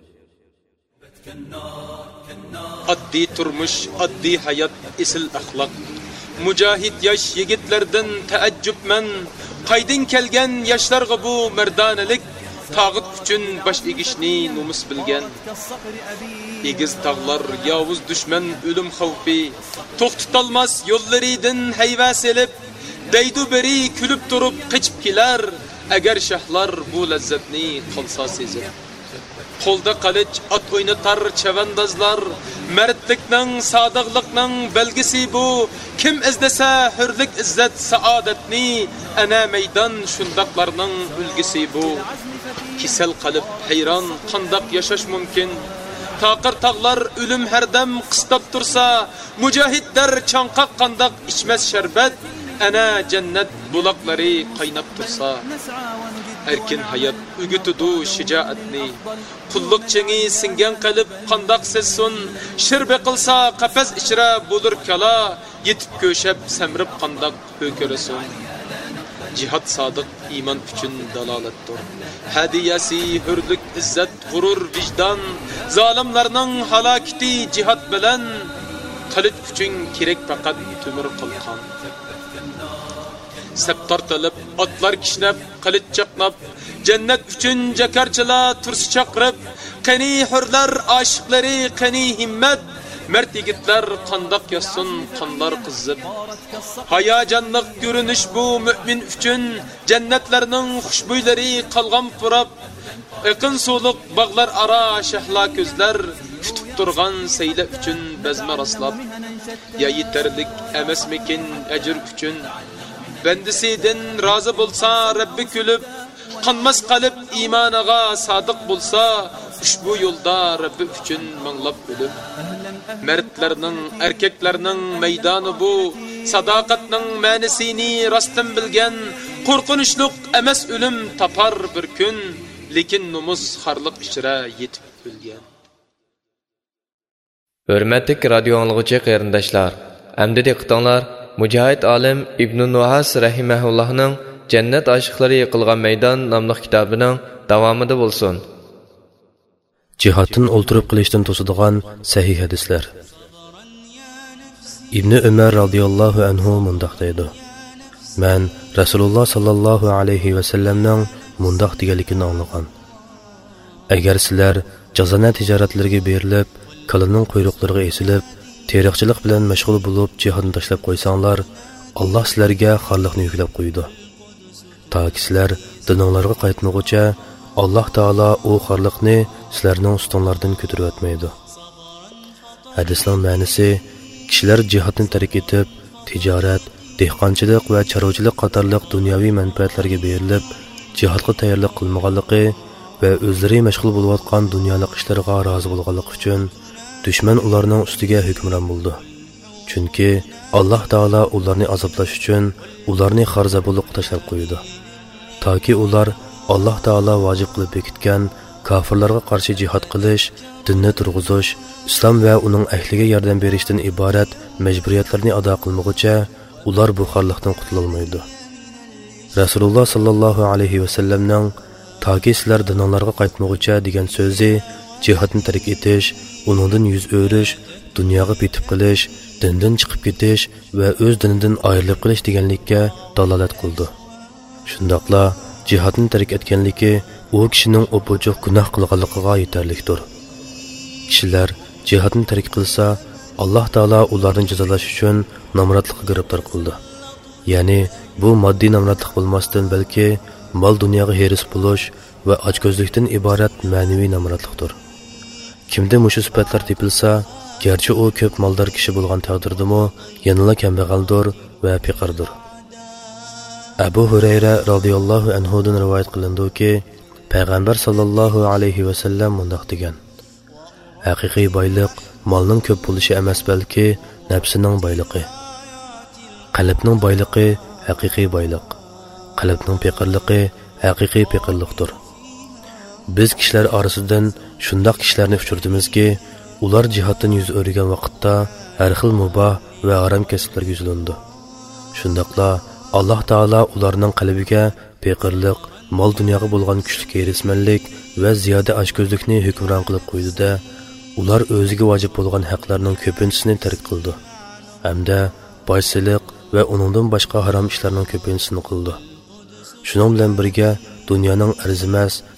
Addi turmush, addi hayot, esil axloq. Mujahid yosh yigitlardan taajjubman. Qaydin kelgan yoshlarga bu mardonalik, tağıt üçün baş egishni nomus bilgan. Egiz tağlar yavuz düşman ölüm xavfi, to'xtatolmas yo'llaridan hayva selib, deydu beri kulib turib qichib kelar, agar shahlar bu lazzatni qolsa sezib. Qo'lda qilich at o'ynatar chavandozlar, mardlikning, sodiqlikning belgisi bu. Kim izlasa hurlik, izzat, saodatni, ana maydon shundaqlarning ulgisi bu. Kisel qalb hayron, qandoq yashash mumkin? Taqir tağlar ölüm herdem qistab tursa, mujohidlar chanqaq qandoq ichmas sharbat, ana cennet bulaqlari qaynab tursa. Erkin hayat ügütüdü şicaatni, qulluq chengi singan qalb qandoq sezsun, shirbe qilsa qafas ichra bulur kala, yetib ko'shab samrib qandoq ho'kirasun. Jihad sadiq iman üçün dalalatdir. Hadiyasi hurlik, izzat, g'urur, vijdon, zalimlarning halokati jihad bilan, qilich üçün kerak faqat tumur qilqan. Sep tartılıp, atlar kishnab, qilich chaqnab, cennet üçün jakarchilar tursi chaqirib, qani hurlar oshiqlari, qani himmat, mert yigitlar qandoq yassun, qanlar qizzib. Hayajonliq ko'rinish bu mu'min üçün, jannatlarning xushbo'ylari qalgan purab, yaqin suluq bog'lar ara shahla ko'zlar, kutib turgan sayla üçün bazma raslab. Ya yetarlik emasmikin ajr üçün, bendisidan razı bulsa Rabbi kulib, qanmas qalb imaniga sodiq bulsa, ushbu yo'lda Rabbi üçün manglab ölüb. Merdlarning, erkeklarning maydoni bu, sadoqatning ma'nisini rostdan bilgan, qo'rqinchliq emas o'lim topar bir kun, lekin numus xarliq ichra yetib o'lgan. Hurmatli radio anglag'uchi qarindoshlar, amdi diqqatinglar, Mujohid alim Ibn Nuhas rahimahullohning Jannat oshiqlari yiqilgan maydon nomli kitobining davomida bo'lsin. Jihatdan o'ltirib qilishdan to'sadigan sahih hadislar. Ibn Umar radhiyallohu anhu mundaq deydi: "Men Rasululloh sallallohu alayhi va sallamning mundaq deganligini anglagan. Agar sizlar jazona tijoratlarga berilib, kalining quyruqlariga esilib, teriqchilik bilan mashg'ul bo'lib jihodni tashlab qo'ysanglar, Alloh sizlarga xorliqni yuklab qo'ydi. Toki sizlar dininglarga qaytmaguncha Alloh taolo u xorliqni sizlarning ustonlardan ko'tarib o'tmaydi." Hadisning ma'nosi, kishilar jihodni tark etib, tijorat, dehqonchilik va chorvachilik qatorliq dunyoviy manfaatlarga berilib, jihodga tayyorlik qilmaganligi va o'zlari mashg'ul bo'layotgan dunyolik ishlarga rozi bo'lganligi uchun dushman ularning ustiga hukmron bo'ldi. Chunki Alloh taolo ularni azoblash uchun ularni xarzabuliq tashlab qo'ydi. Toki ular Alloh taolo vojib qilib bekitgan kofirlarga qarshi jihad qilish, dinni turg'izish, islom va uning ahliga yordam berishdan iborat majburiyatlarni ado qilmaguncha ular bu xorliqdan qutula olmaydi. Rasululloh sallallohu alayhi va sallamning toki sizlar dininglarga qaytmaguncha degan so'zi jihadni tark etish, uningdan yuz o'rish, dunyoga petib qilish, dindan chiqib ketish va o'z dinidan ayrilib qilish deganlikka dalolat qildi. Shundaqla jihadni tark etganligi u kishining o'po'chiq gunoh qilganligiga yetarlikdir. Kishilar jihadni tark qilsa, Alloh taolo ularni jazolash uchun nomrodlikka giribtor qildi. Ya'ni bu moddiy nomrodlik bo'lmasdan, balki mol dunyoga heris bo'lish va ochko'zlikdan iborat ma'naviy nomrodlikdir. Kimda mushu sifatlar tepilsa, garchi u ko'p moldor kishi bo'lgan taqdirdami, yanada kambag'aldir va piqirdir. Abu Hurayra radhiyallohu anhu dan rivoyat qilindiki, payg'ambar sallallohu alayhi va sallam mundaq degan: "Haqiqiy boylik molning ko'p bo'lishi emas, balki nafsining boyligi. Qalbning boyligi haqiqiy boylik. Qalbning piqirligi haqiqiy piqirlikdir." Biz kishilar orasidan shundoq kishilarni uchurdimizki, ular jihoddan yuz o'rgan vaqtda har xil muboh va harom kasblarga yuzlandi. Shundaqla Alloh taolo ularning qalbiga piqirlik, mol dunyoga bo'lgan kuchli kerismanlik va ziyoda ochko'zlikni hukmron qilib qo'ydi-da, ular o'ziga vojib bo'lgan haqlarning ko'pinchisini tark qildi. Hamda boysilik va uningdan boshqa harom ishlarning ko'pinchisini qildi. Shuning bilan birga dunyoning arzimas,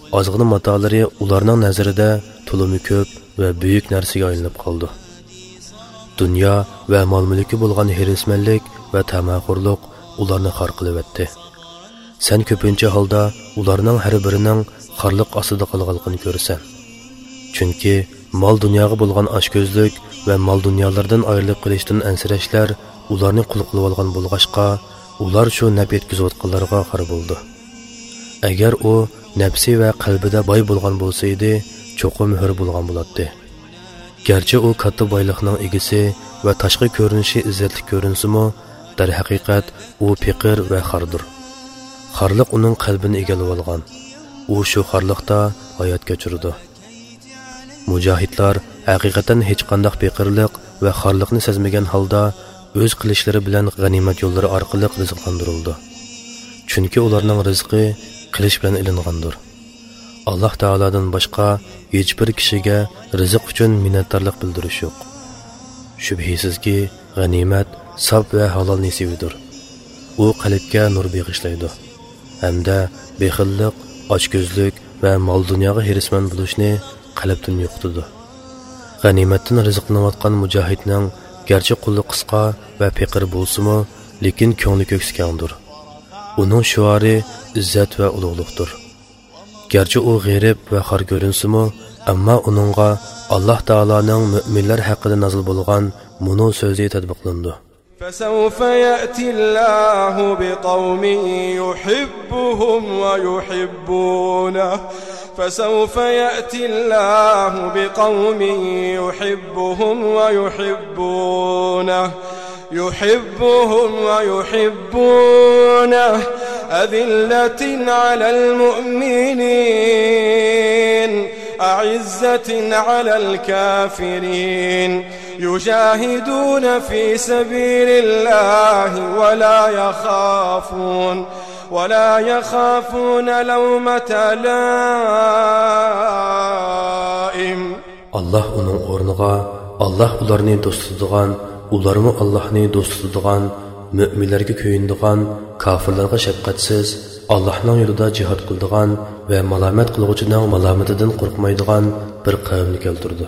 ozg'ina matolari ularning nazarida to'limi ko'p va buyuk narsaga aylanib qoldi. Dunyo va mol-mulki bo'lgan hirismanlik va tamaxurlik ularni xor qilibdi. Sen ko'pincha holda ularning har birining xorliq ostida qolganligini ko'rasan. Chunki mol dunyoga bo'lgan oshko'zlik va mol dunyolardan ayrilib qolishdan ansirashlar ularni qul qilib olgan bo'lg'ashqa, ular shu naf yetkazayotganlarga xor bo'ldi. Agar u nafsi va qalbida boy bo'lgan bo'lsa edi, cho'qim hur bo'lgan bo'lardi. Garchi u katta boylikning egisi va tashqi ko'rinishi izzatli ko'rinsimi, dar haqiqat u fiqir va xordir. Xorliq uning qalbini egallab olgan. U shu xorliqda hayot kechirdi. Mujohidlar haqiqatan hech qanday fiqirlik va xorliqni sezmagan holda o'z qilishlari bilan g'animat yo'llari orqali rizqlantirildi. Chunki ularning rizqi qilish bilan ilingandir. Alloh taoladan boshqa hech bir kishiga rizq uchun minnatdorlik bildirish yo'q. Shubhisizki, g'animat sof va halol nasibidir. U qalbga nur bag'ishlaydi hamda bexillik, ochko'zlik va mol dunyoga hirismand bo'lishni qalbdan yo'qotadi. G'animatdan rizqlanayotgan mujohidning garchi qo'li qisqa va fiqir bo'lsa-mu, lekin ko'ngli ko'kskandir. Uning shuari izzat va ulug'likdir. Garchi u g'erib va xor ko'rinsa-mu, ammo uningga Alloh taolaning mu'minlar haqida nazil bo'lgan munu so'zi tatbiqlandi. فسوف يأتي الله بقوم يحبهم ويحبونه فسوف يأتي الله بقوم يحبهم ويحبونه يحبهم ويحبونه أذلة على المؤمنين أعزة على الكافرين يجاهدون في سبيل الله ولا يخافون ولا يخافون لومة لائم. Allah onun o'rniga Allah ularni do'st tutadigan, ularmi Allohni do'st tutadigan, mu'minlarga ko'yinadigan, kofirlarga shafqatsiz, Allohning yo'lida jihad qiladigan va malomat qiluvchining malomatidan qo'rqmaydigan bir qavmni keltirdi.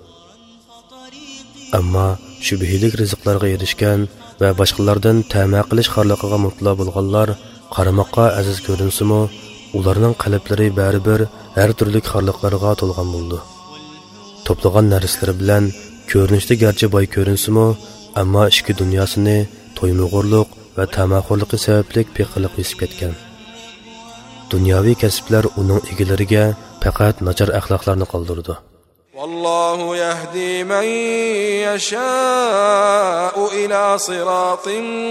Ammo shubhilik rizqlarga erishgan va boshqalardan ta'ma qilish xorliqiga mutlo bo'lganlar qaramoqqa aziz ko'rinsa-mu, ularning qalblari baribir har turli xorliqlarga to'lgan bo'ldi. To'plagan narsalari bilan ko'rinishda garchi boy ko'rinsa-mu, ammo ichki dunyosini to'ymug'urlik va tamaxurligi sababli fiqirlik esib ketgan. Dunyoviy kasblar uning egalariga faqat nachar axloqlarni qoldirdi. والله يهدي من يشاء إلى صراط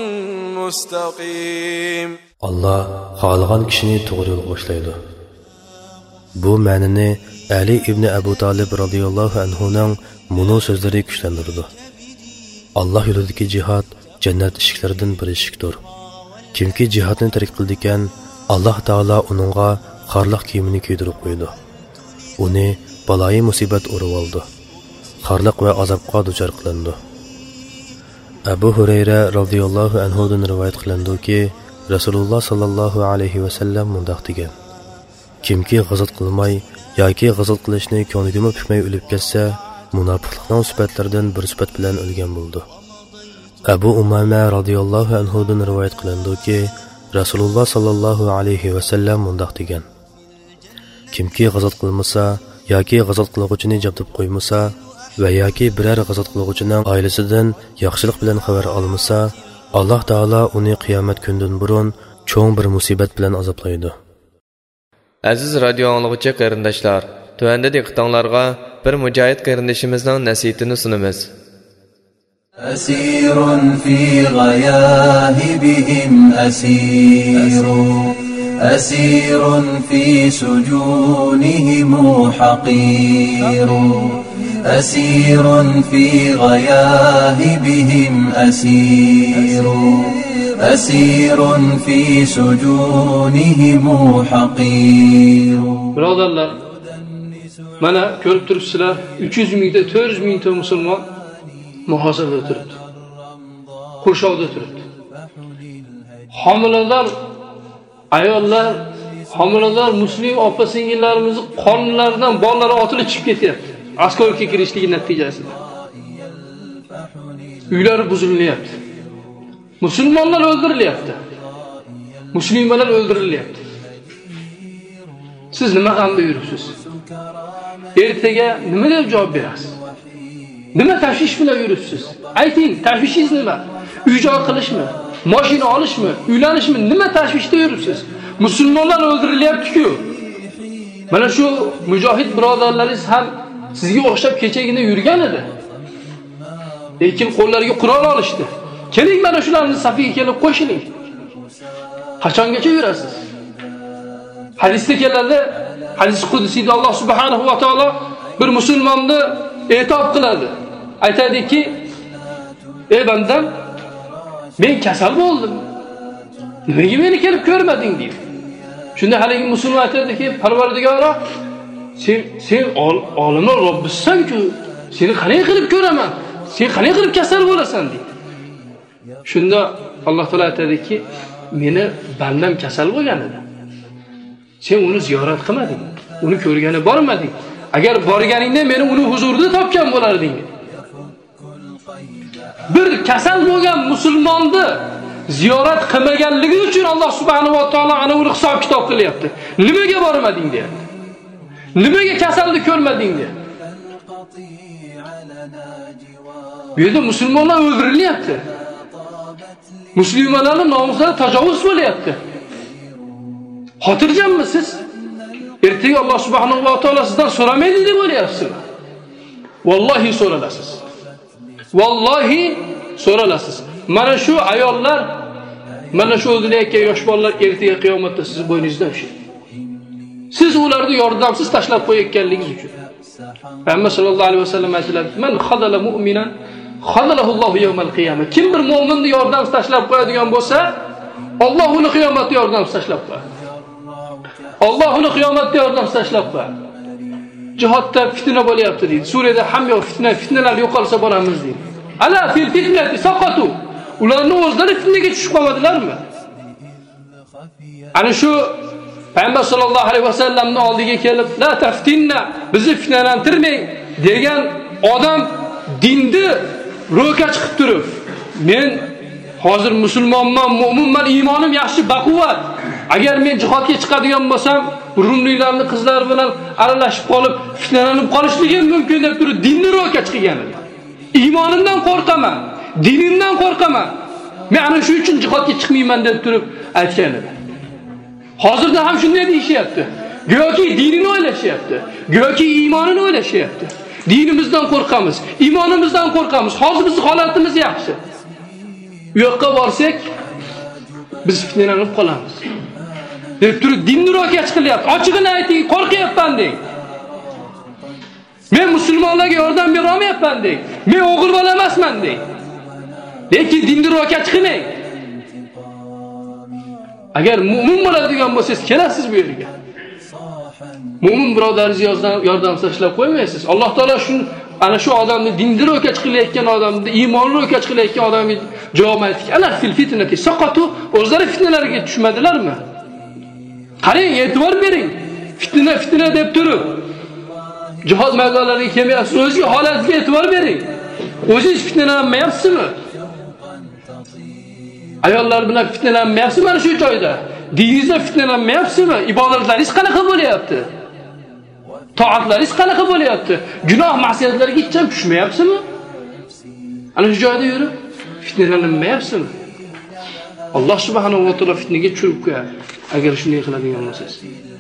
مستقيم. Allah xohlagan kishini to'g'ri yo'lga boshlaydi. Bu ma'noni Ali ibn Abu Talib radhiyallohu anhu ning munu so'zlari kuchlantirdi. Allah yo'lidagi jihad jannat eshiklaridan bir eshikdir. Kimki jihadni tark qildi ekan, Alloh taolo uningga xorliq kiyimini kiydirib qo'ydi. Uni baloyi musibat urib oldi. Xorliq va azobga duchor qilindi. Abu Hurayra radhiyallohu anhu dan rivoyat qilindiki, Rasululloh sallallohu alayhi va sallam mundaq degan: Kimki g'azat qilmay yoki g'azat qilishni ko'ngliga pukmay o'lib ketsa, munofiqlikning sifatlaridan bir sifat bilan o'lgan bo'ldi. Abu Umama radhiyallohu anhu dan rivoyat qilindiki, Rasululloh sallallohu alayhi va sallam mundaq degan: Kimki g'azat qilmasa yoki g'azat qiluvchini jabdib qo'ymasa va yoki biror g'azat qiluvchining oilasidan yaxshilik bilan xabar olmasa, Alloh taolo uni qiyomat kunidan burun cho'ng bir musibat bilan azoblaydi. Aziz radio anglag'uchi qarindoshlar, tuvanda diqqatingizga bir mujohid qarindishimizning nasihatini sunamiz. أسير في غياهبهم أسير أسير في سجونهم حقير أسير في غياهبهم أسير أسير في سجونهم حقير. Birodarlar, mana ko'rib turibsizlar, uch yuz mingta, to'rt yuz mingta musulmon muhosirada turibdi. Qurshovda turibdi. Homilador ayollar homilador muslim opa-singillarimizni qonlaridan bolalari otilib chiqib ketyapti. Askarga kirishligi natijasida. Uylari buzilyapti. Musulmonlar o'ldirilyapti. Musulmonlar o'ldirilyapti. Siz nima g'amda yuribsiz? Ertaga nima deb javob berasiz? Nima tashvish bilan yuribsiz? Ayting, tashvishingiz nima? Uy-joy qilishmi? Mashina olishmi? Uylanishmi? Nima tashvishda yuribsiz? Musulmonlar o'ldirilyapti-ku. Mana shu mujohid birodarlaringiz ham sizga o'xshab kechagina yurgan edi. Lekin qo'llariga Qur'on olishdi. Keling, mana shularning safiga kelib qo'shiling. Qachongacha yurasiz? Hadisda keladi, hadis qudusiyda Alloh subhanahu va taolo bir musulmonni e'tob qiladi. Aytadiki, "Ey bandam, men kasal bo'ldim. Nimaga meni kelib ko'rmading?" deydi. Shunda haligi musulmon aytadiki, "Parvardigoro, sen sen olimlar Robbisan-ku, seni qanday qilib ko'raman? Sen qanday qilib kasal bo'lasan?" deydi. Shunda Alloh taolo aytadiki, "Meni bandam kasal bo'lgan edi. Sen uni ziyorat qilmading, uni ko'rgani bormading. Agar borganingda meni uni huzurida topgan bo'larding." Bir kasal bo'lgan musulmonni ziyorat qilmaganligi uchun Alloh subhanahu va taolo ana uni hisob kitob qilyapti. Nimaga bormading deyapti? Nimaga kasalni ko'rmading deyapti? Bu yerda musulmonlar o'ldirilyapti. Musulmonlarning nomusiga tajovuz bo'lyapti. Xotirjamsiz? Ertaga Alloh subhanahu va taolo sizdan so'ramaydi deb o'ylayapsizmi? Vallohi so'ralasiz. Vallohi so'ralasiz. Mana shu ayollar, mana shu o'zilayotgan yosh bolalar ertaga qiyomatda siz bo'yningizdan tushadi. Siz ularni yordamsiz tashlab qo'yayotganligingiz uchun. Payg'ambar sollallohu alayhi vasallam aytdilar: "Man khadala mu'minan khadalahu Allohu yawmal qiyamah." Kim bir mu'minni yordamsiz tashlab qo'yadigan bo'lsa, Alloh uni qiyomatda yordamsiz tashlab qo'yadi. Alloh uni qiyomatda yordamsiz tashlab qo'yadi. Jihodda fitna bo'lyapti deydi. Suriyada hamma fitna, fitnalar yo'qolsa boramiz deydi. Ala fil fitnati saqatu. Ularning o'zlari fitnaga tushib qolmadilarmi? Ana shu Payg'ambar sollallohu alayhi vasallamning oldiga kelib, "La taftinna, bizni fitnalantirmang" degan odam dinni ro'ka chiqib turib, "Men hozir musulmonman, mu'minman, iymonim yaxshi, baquvvat. Agar men jihodga chiqadigan bo'lsam, rumliklarning qizlari bilan aralashib qolib, fitnalanib qolishligim mumkin" deb turib, dinni ro'ka chiqgan edi. Iymonimdan qo'rqaman, dinimdan qo'rqaman. Men ana shu uchun jihodga chiqmayman deb turib aytgan edi. Hozirda ham shunday deyishyapti. Go'yoki dinini o'ylashyapti. Go'yoki iymonini o'ylashyapti. Dinimizdan qo'rqamiz, iymonimizdan qo'rqamiz. Hozir bizning holatimiz yaxshi. U yoqqa borsak, biz fitnalanib qolamiz. Deb turib dinni ro'ka chiqilyapti. Ochig'ini ayting, qo'rqyapman deng. Men musulmonlarga yordam bera olmayapman deng. Men o'g'il bola emasman deng. Lekin dinni ro'ka chiqmang. Agar mu'min bo'ladigan bo'lsangiz, kelasiz bu yerga. Mu'min birodaringizni yordam tashlab qo'ymaysiz. Alloh taolo shu ana shu odamni dinni ro'ka chiqilayotgan odamni, iymonni ro'ka chiqilayotgan odamga javob aytdik. Ana fil fitnati saqatu, o'zlari fitnalarga tushmadilarmi? Qarang, e'tibor bering. Fitna fitna deb turib jihod maydonlariga kelmayapsiz. O'zga holatingizga e'tibor bering. O'zingiz fitnalanmayapsizmi? Ayollar bilan fitnalanmayapsizmi mana shu joyda? Diningizda fitnalanmayapsizmi? Ibodatlaringiz qanaqa bo'lyapti? Toatlaringiz qanaqa bo'lyapti? Gunoh ma'siyatlarga hech ham tushmayapsizmi? Ana shu joyda yurib fitnalanmayapsizmi? Alloh subhanahu va taolo fitnaga tushirib qo'yadi, agar shunday qiladigan bo'lsangiz.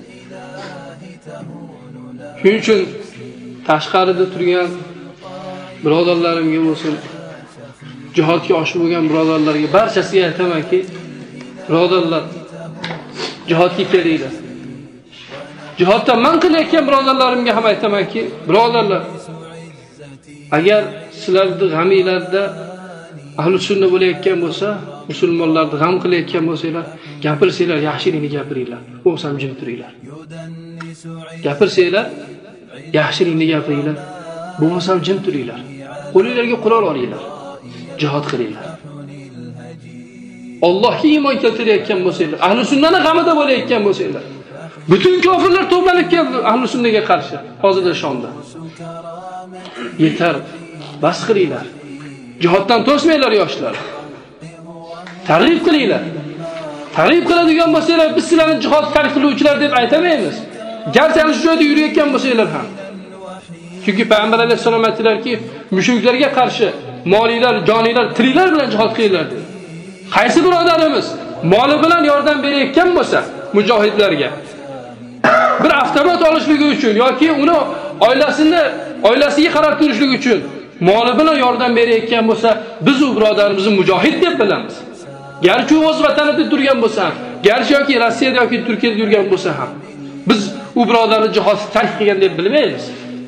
Shuning uchun tashqarida turgan birodarlarimga bo'lsin, jihodga oshib bo'lgan birodarlarga barchasiga aytamanki, birodarlar, jihodga kelinglar. Jihodda man qilayotgan birodarlarimga ham aytamanki, birodarlar, agar sizlarning g'aminglarda ahli sunna bo'layotgan bo'lsa, musulmonlarni g'am qilayotgan bo'lsanglar, gapirsanglar, yaxshilikni gapiringlar. Bo'lsam jim turinglar. Gapirsanglar, yaxshilikni gapiringlar. Bo'lsam jim turinglar. Qo'lingizga Qur'on olinglar. Jihod qilinglar. Allohga iymon keltirayotgan bo'lsanglar, ahli sunnaning g'amida bo'layotgan bo'lsanglar, Bütün kofirlar to'planib keldi ahli sunnaga qarshi hozirda Shomda. Yetar, bas qilinglar. Jihoddan to'smanglar yoshlar. Targ'ib qilinglar. Targ'ib qiladigan bo'lsanglar, biz sizlarni jihod tark qiluvchilar deb aytamaymiz. Garchi ana shu joyda yurayotgan bo'lsanglar ham. Chunki payg'ambar alayhisalom aytdilarki, mushriklarga qarshi moliylar, joniylar, tiriklar bilan jihod qilinglar dedi. Qaysi birodarimiz moli bilan yordam berayotgan bo'lsa mujohidlarga bir avtomat olishligi uchun yoki uni oilasini oilasiga qarab turishligi uchun moli bilan yordam berayotgan bo'lsa, biz u birodarimizni mujohid deb bilamiz. Garchi u o'z vatanida turgan bo'lsa ham, garchi yoki Rossiyada yoki Turkiyada yurgan bo'lsa ham, biz u birodarni jihod tark qilgan deb bilmaymiz.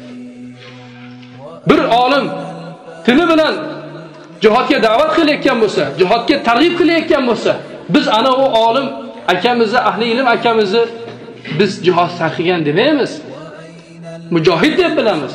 Bir olim tili bilan jihodga da'vat qilayotgan bo'lsa, jihodga targ'ib qilayotgan bo'lsa, biz ana u olim akamizni, ahli ilm akamizni biz jihod tark qilgan demaymiz. Mujohid deb bilamiz.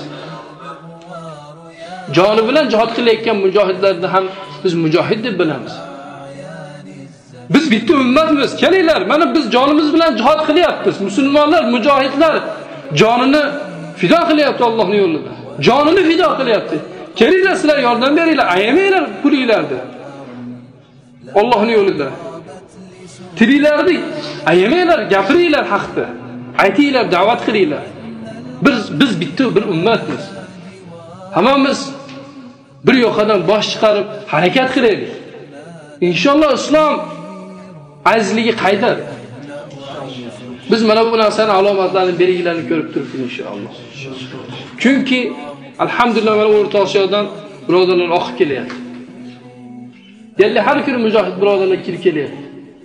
Joni bilan jihod qilayotgan mujohidlarni ham biz mujohid deb bilamiz. Biz bitta ummatmiz. Kelinglar, mana biz jonimiz bilan jihod qilyapmiz. Musulmonlar, mujohidlar jonini fido qilyapti Allohning yo'lida. Jonini fido qilyapti. Kelinglar, sizlar yordam beringlar, ayamanglar pulinglarni. Allohning yo'lida. Tilinglarni ayamanglar, gapiringlar haqda. Aytinglar, da'vat qilinglar. Biz biz bitta bir ummatmiz. Hammamiz bir yoqadan bosh chiqarib harakat qilaylik. Inshaalloh islom azizligi qayda? Biz mana bu narsaning alomatlarini, belgilarini ko'rib turibmiz inshaalloh. Chunki alhamdulillah mana O'rta Osiyodan birodarlar oqib kelyapti. Ya'ni har kuni mujohid birodarlar kirib kelyapti.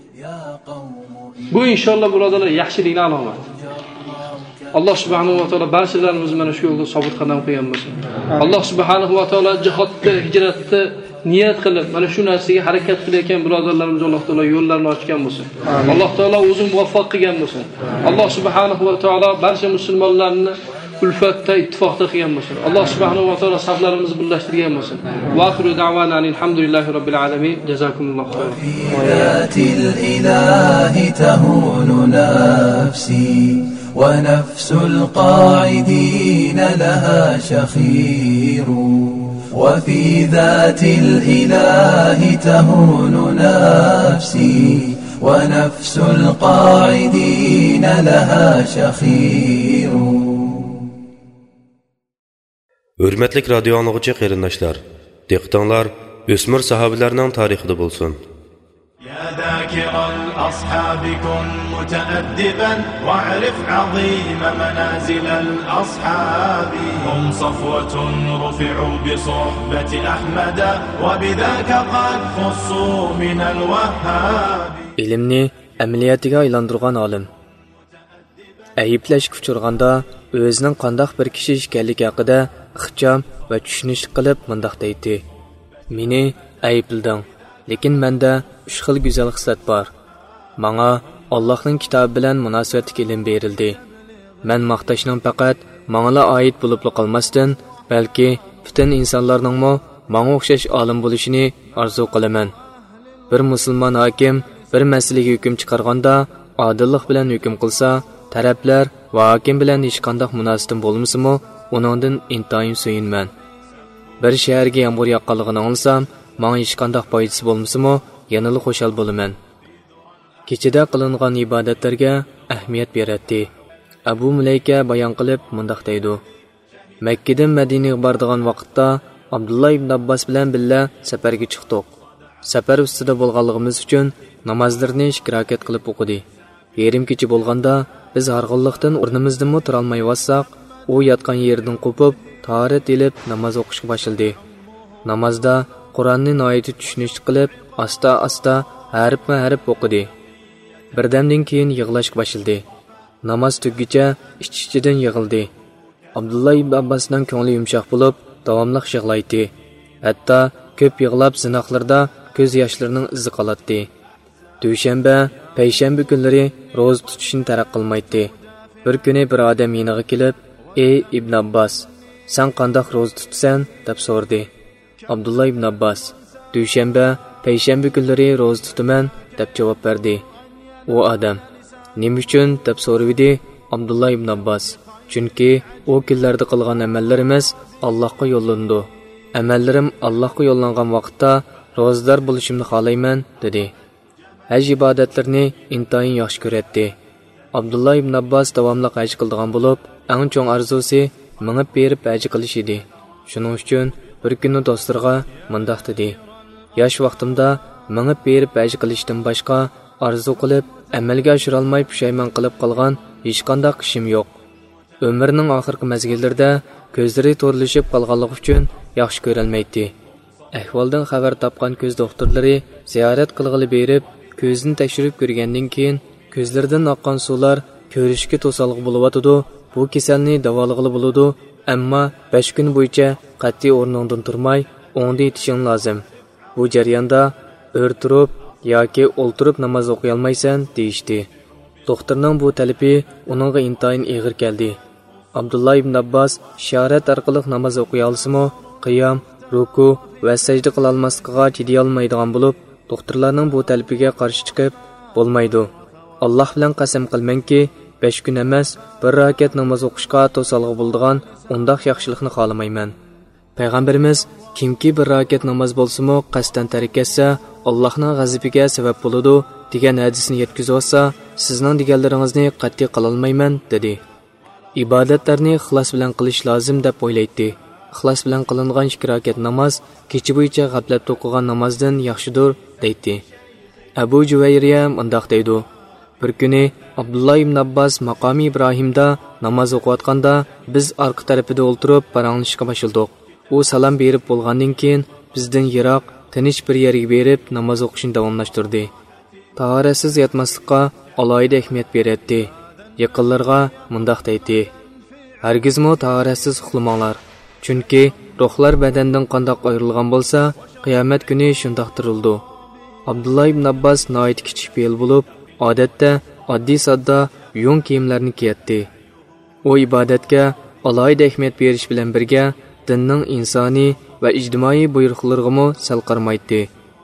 Bu inshaalloh birodarlar yaxshilikning alomati. Allah subhanahu va taolo barchalarimiz mana shu yo'lda sobit qadam qilgan bo'lsin. Allah subhanahu va taolo jihodda, hijratda niyat qilib mana shu narsaga harakat qilayotgan birodarlarimiz Alloh taolo yo'llarini ochgan bo'lsin. Alloh taolo o'zi muvaffaq qilgan bo'lsin. Alloh subhanahu va taolo barcha musulmonlarni ulfatda, ittifoqda qilgan bo'lsin. Alloh subhanahu va taolo saflarimizni birlashtirgan bo'lsin. Va axiru da'wana alhamdulillahi robbil alamin. Jazakumullohu khayran. ونفس القاعدين لها شخير وفي ذات الإله تهون نفسي ونفس القاعدين لها شخير. Hürmetlik radyo anlıqçı qeyrindaşlar, diqqətinizlər ösmür sahabilərinin tarixində bolsun. يا ذاكر الأصحاب كن متأدبا واعرف عظيم منازل الأصحاب هم صفوة رفعوا بصحبة أحمد وبذاك قد خصوا من الوهاب. İlimni əməliyyatiga aylandırğan alim. Ayıplash uçurğanda özünün qandaq bir kishi ekanligi haqida ixcham va tushunishli qilib mundaq deydi. Meni ayıplading. Lekin menda üç xil güzel xislat bor. Manga Allohning kitobi bilan munosabatli ilm berildi. Men maqtashning faqat manga oid bo'lib qolmasdan, balki butun insonlarning mo manga o'xshash olim bo'lishini orzu qilaman. Bir musulmon hokim bir masalaga hukm chiqarganda odillik bilan hukm qilsa, taraflar va hokim bilan hech qanday munosabatim bo'lmasa-mo, uningdan intayin suyunman. Bir shaharga yomg'ir yoqqanligini olsam, manga hech qanday foydasi bo'lmasa-mo, yanada xo'shal bo'laman. Kechida qilingan ibodatlarga ahamiyat beradi. Abu Mulayka bayon qilib mundaq deydi: Makkadan Madinaga boradigan vaqtda Abdullah ibn Abbas bilan birga safarga chiqdik. Safar ustida bo'lganligimiz uchun namozlarni ikki rakat qilib o'qidi. Yarim kecha bo'lganda biz harg'inlikdan o'rnimizdan tura olmay vassaq, u yotgan yerdan qo'pib, tahorat elib namoz o'qishga boshladi. Namozda Qur'onni noyati tushunishli qilib, asta-asta harf-harf o'qidi. Birdamdan keyin yig'lashga boshladi. Namoz tugicha ich-ichidan yig'ildi. Abdullah ibn Abbasning ko'ngli yumshoq bo'lib, davomli yig'laydi. Hatto ko'p yig'lab zinoqlarda ko'z yoshlarining izi qoladi. Dushanba, payshanba kunlari ro'za tutishni taraq qilmaydi. Bir kuni bir odam yeniga kelib, "Ey Ibn Abbas, sen qanday ro'za tutsan?" deb so'radi. Abdullah ibn Abbas, "Dushanba, payshanba kunlari ro'za tutaman" deb javob berdi. U odam, Nima uchun deb so'radi Abdullah ibn Abbas. Chunki o kunlarda qilgan amallarimiz Allohga yo'llandi. Amallarim Allohga yo'llangan vaqtda ro'zador bo'lishimni xohlayman dedi. Haj ibodatlarini intayin yaxshi ko'radi. Abdullah ibn Abbas davomli haj qildigan bo'lib, eng cho'ng orzusi mingib berib haj qilish edi. Shuning uchun bir kuni do'stlarga mundaq dedi: "Yosh vaqtimda mingib berib haj qilishdan boshqa orzu qilib, amalga oshira olmay pushaymon qilib qolgan hech qanday ishim yo'q. Ömrünün oxirgi mezgillərdə gözləri torlışıb qalğanlıq üçün yaxşı görəlməydi. Əhvaldan xəbər tapqan göz doktorları ziyaret qılğılı berib, gözünü təkşürüb görgəndən keyin gözlərdən aqqan sular görüşkə tosalğı buluvatıdı. Bu keselni davalığılı buludu, amma besh kun bo'yicha qat'iy o'rningdan turmay, o'ngda yetishing lozim. Bu jarayonda o'rtirib yoki o'ltirib namoz o'qiy olmaysan deyishdi. Doktorning bu talabi uningga intayin og'ir keldi. Abdullah ibn Abbas ishorat orqali namoz o'qiy olsa-mu, qiyom, ruku va sajda qila olmasligiga chiday olmaydigan bo'lib, doktorlarning bu talabiga qarshi chiqib bo'lmaydi. Alloh bilan qasam qilmanki, besh kun emas, bir rakat namoz o'qishga to'salg'i bo'ldigan undaq yaxshilikni xohlamayman. Payg'ambarimiz kimki bir rakat namoz bo'lsa-mu, qasdan tark etsa, Allohning g'azabiga sabab bo'ladi degan hadisni yetkazib olsa, sizning deganlaringizni qat'iy qila olmayman dedi. Ibodatlarni ixlos bilan qilish lozim deb o'ylaydi. Ixlos bilan qilingan ikki rakat namoz kecha bo'yicha g'aflat o'qigan namozdan yaxshidir deydi. Abu Juvayriya mundaq deydi: Bir kuni Abdullah ibn Abbas maqami Ibrohimda namoz o'qiyotganda biz orqa tarafida o'ltirib paranglashga boshladik. U salom berib bo'lgandan keyin bizdan yiroq, tinch bir yerga berib namoz o'qishni davomlashtirdi. Tahoratsiz yatmaslikqa alohida ahamiyat beradi. Yaqinlarga mundaq deydi: Hargizmi tahoratsiz uxlamanglar. Chunki ruhlar badandan qandoq ayrilgan bo'lsa, qiyomat kuni shundoq tirildi. Abdullah ibn Abbas noit kichik fe'l bo'lib, odatda oddiy sodda yung kiyimlarni kiyadi. U ibodatga alohida ahamiyat berish bilan birga dinning insoniy va ijtimoiy buyruqlariga sal qarmaydi.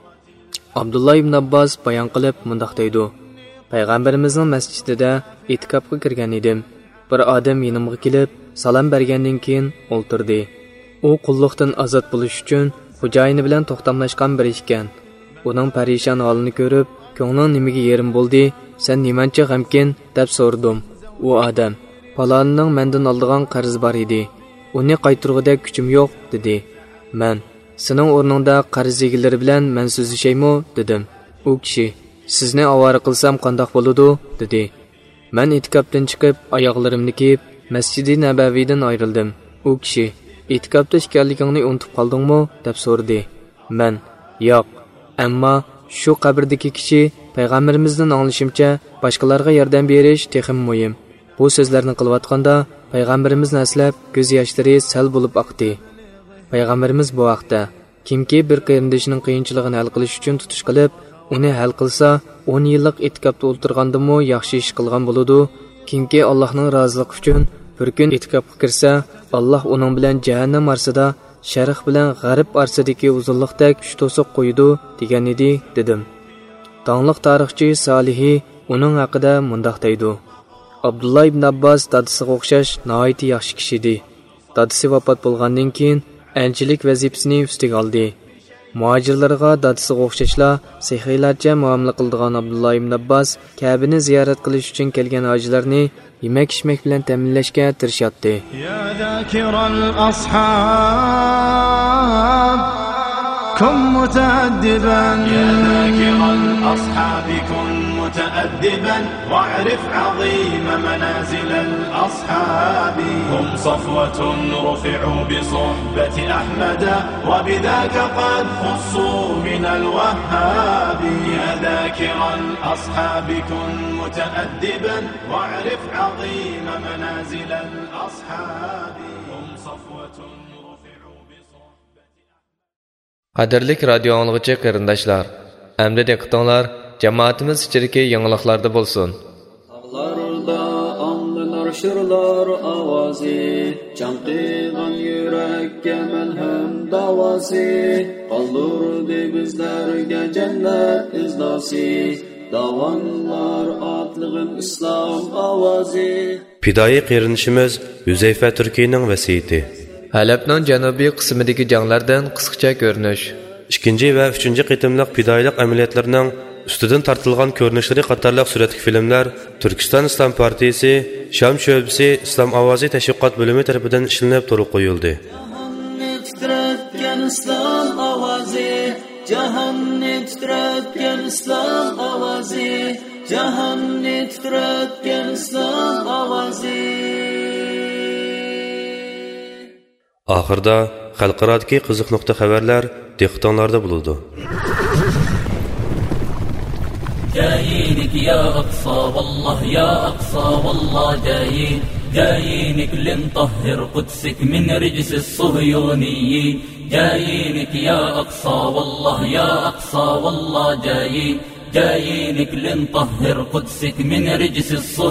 Abdullah ibn Abbas bayon qilib mundaq deydi: Payg'ambarimizning masjidida etikofga kirgan edim. Bir odam yonimga kelib, salom bergandan keyin o'ltirdi. U qulluqdan ozod bo'lish uchun xo'jayini bilan to'xtamlashgan bir ekan. Uning parishon holini ko'rib, ko'ngling nimaga yerim bo'ldi? Sen nimancha g'amkin deb so'radim. U odam: Falonning mendan oldigan qarz bor edi. Uni qaytargudek kuchim yo'q dedi. Men: Sening o'rningda qarz egilari bilan men so'zlashaymi dedim. U kishi: Sizni avara qilsam qandoq bo'ladi dedi. Men etikofdan chiqib, oyoqlarimni kiyib, Masjid-i Nabaviydan ayrildim. U kishi: Etikofda ekanligingni unutib qoldingmi deb so'radi. Men: Yo'q, ammo shu qabrdagi kishi payg'ambarimizdan anglashimcha boshqalarga yordam berish texim muhim. Bu so'zlarni qilayotganda payg'ambarimizni aslab ko'z yoshlari sal bo'lib oqdi. Payg'ambarimiz bu vaqtda kimki bir qarindoshining qiyinchiligini hal qilish uchun tutish qilib, uni hal qilsa, o'n yillik etikofda o'ltirgandimi yaxshi ish qilgan bo'ladi. Kimki Allohning roziligi uchun bir kun etikofga kirsa, Alloh uning bilan jahannam arsida, sharq bilan g'arb arsidagi uzunlikdek shu to'siq qo'ydi degan edi dedim. Tanliq tarixchi Solihi uning haqida mundaq deydi: Abdullah ibn Abbas dadasiga o'xshash nihoyatda yaxshi kishi edi. Dadasi vafot bo'lgandan keyin elchilik vazifasini ustiga oldi. Muhojirlarga dadasiga o'xshashla sahiylarcha muomala qildigan Abdullah ibn Abbas Ka'bani ziyorat qilish uchun kelgan hojilarni yemak-ichmak bilan ta'minlashga tirishadi. Ya zakiral ashab kun mutaaddiban ya zakiral ashab kun متأدبا واعرف عظيم منازل الأصحاب هم صفوة رفعوا بصحبة أحمد وبذاك قد خصوا من الوهاب يا ذاكر الأصحاب كن متأدبا واعرف عظيم منازل الأصحاب هم صفوة رفعوا بصحبة Qadirlik radio anlıqçı qırındaşlar, əmdə diqqətinizlər Cemaatimiz içeriki yanılıqlarda bolsun. Dağlarda anlılar şırlar avazi, çanqiğan yürekке melhem davası, kaldırdı bizlerge cennet izdası. davanlar atlığın İslam avazi. Fidoyi qerinishimiz Huzayfa Turkiyning vasiyati. Halepning janubiy qismidagi janglardan qisqacha ko'rinish. ikkinchi va uchinchi qitimliq fidoyilik amaliyotlarining ustidan tortilgan ko'rinishlari qatorliq suratli filmlar Turkiston Islom partiyasi Sham sho'basi Islom ovozi tashviqot bo'limi tomonidan ishlanib turib qo'yildi. İslam ovozi, jahonni titratgan islom ovozi, jahonni titratgan islom ovozi. Oxirda xalqarodagi qiziq nuqta xabarlar diqqatinglarda bo'ladi. جايينك يا أقصى والله يا أقصى والله جايين جايينك لنطهر قدسك من رجس الصهيونيين جايينك يا أقصى والله يا أقصى والله جايين جايينك لنطهر قدسك من رجس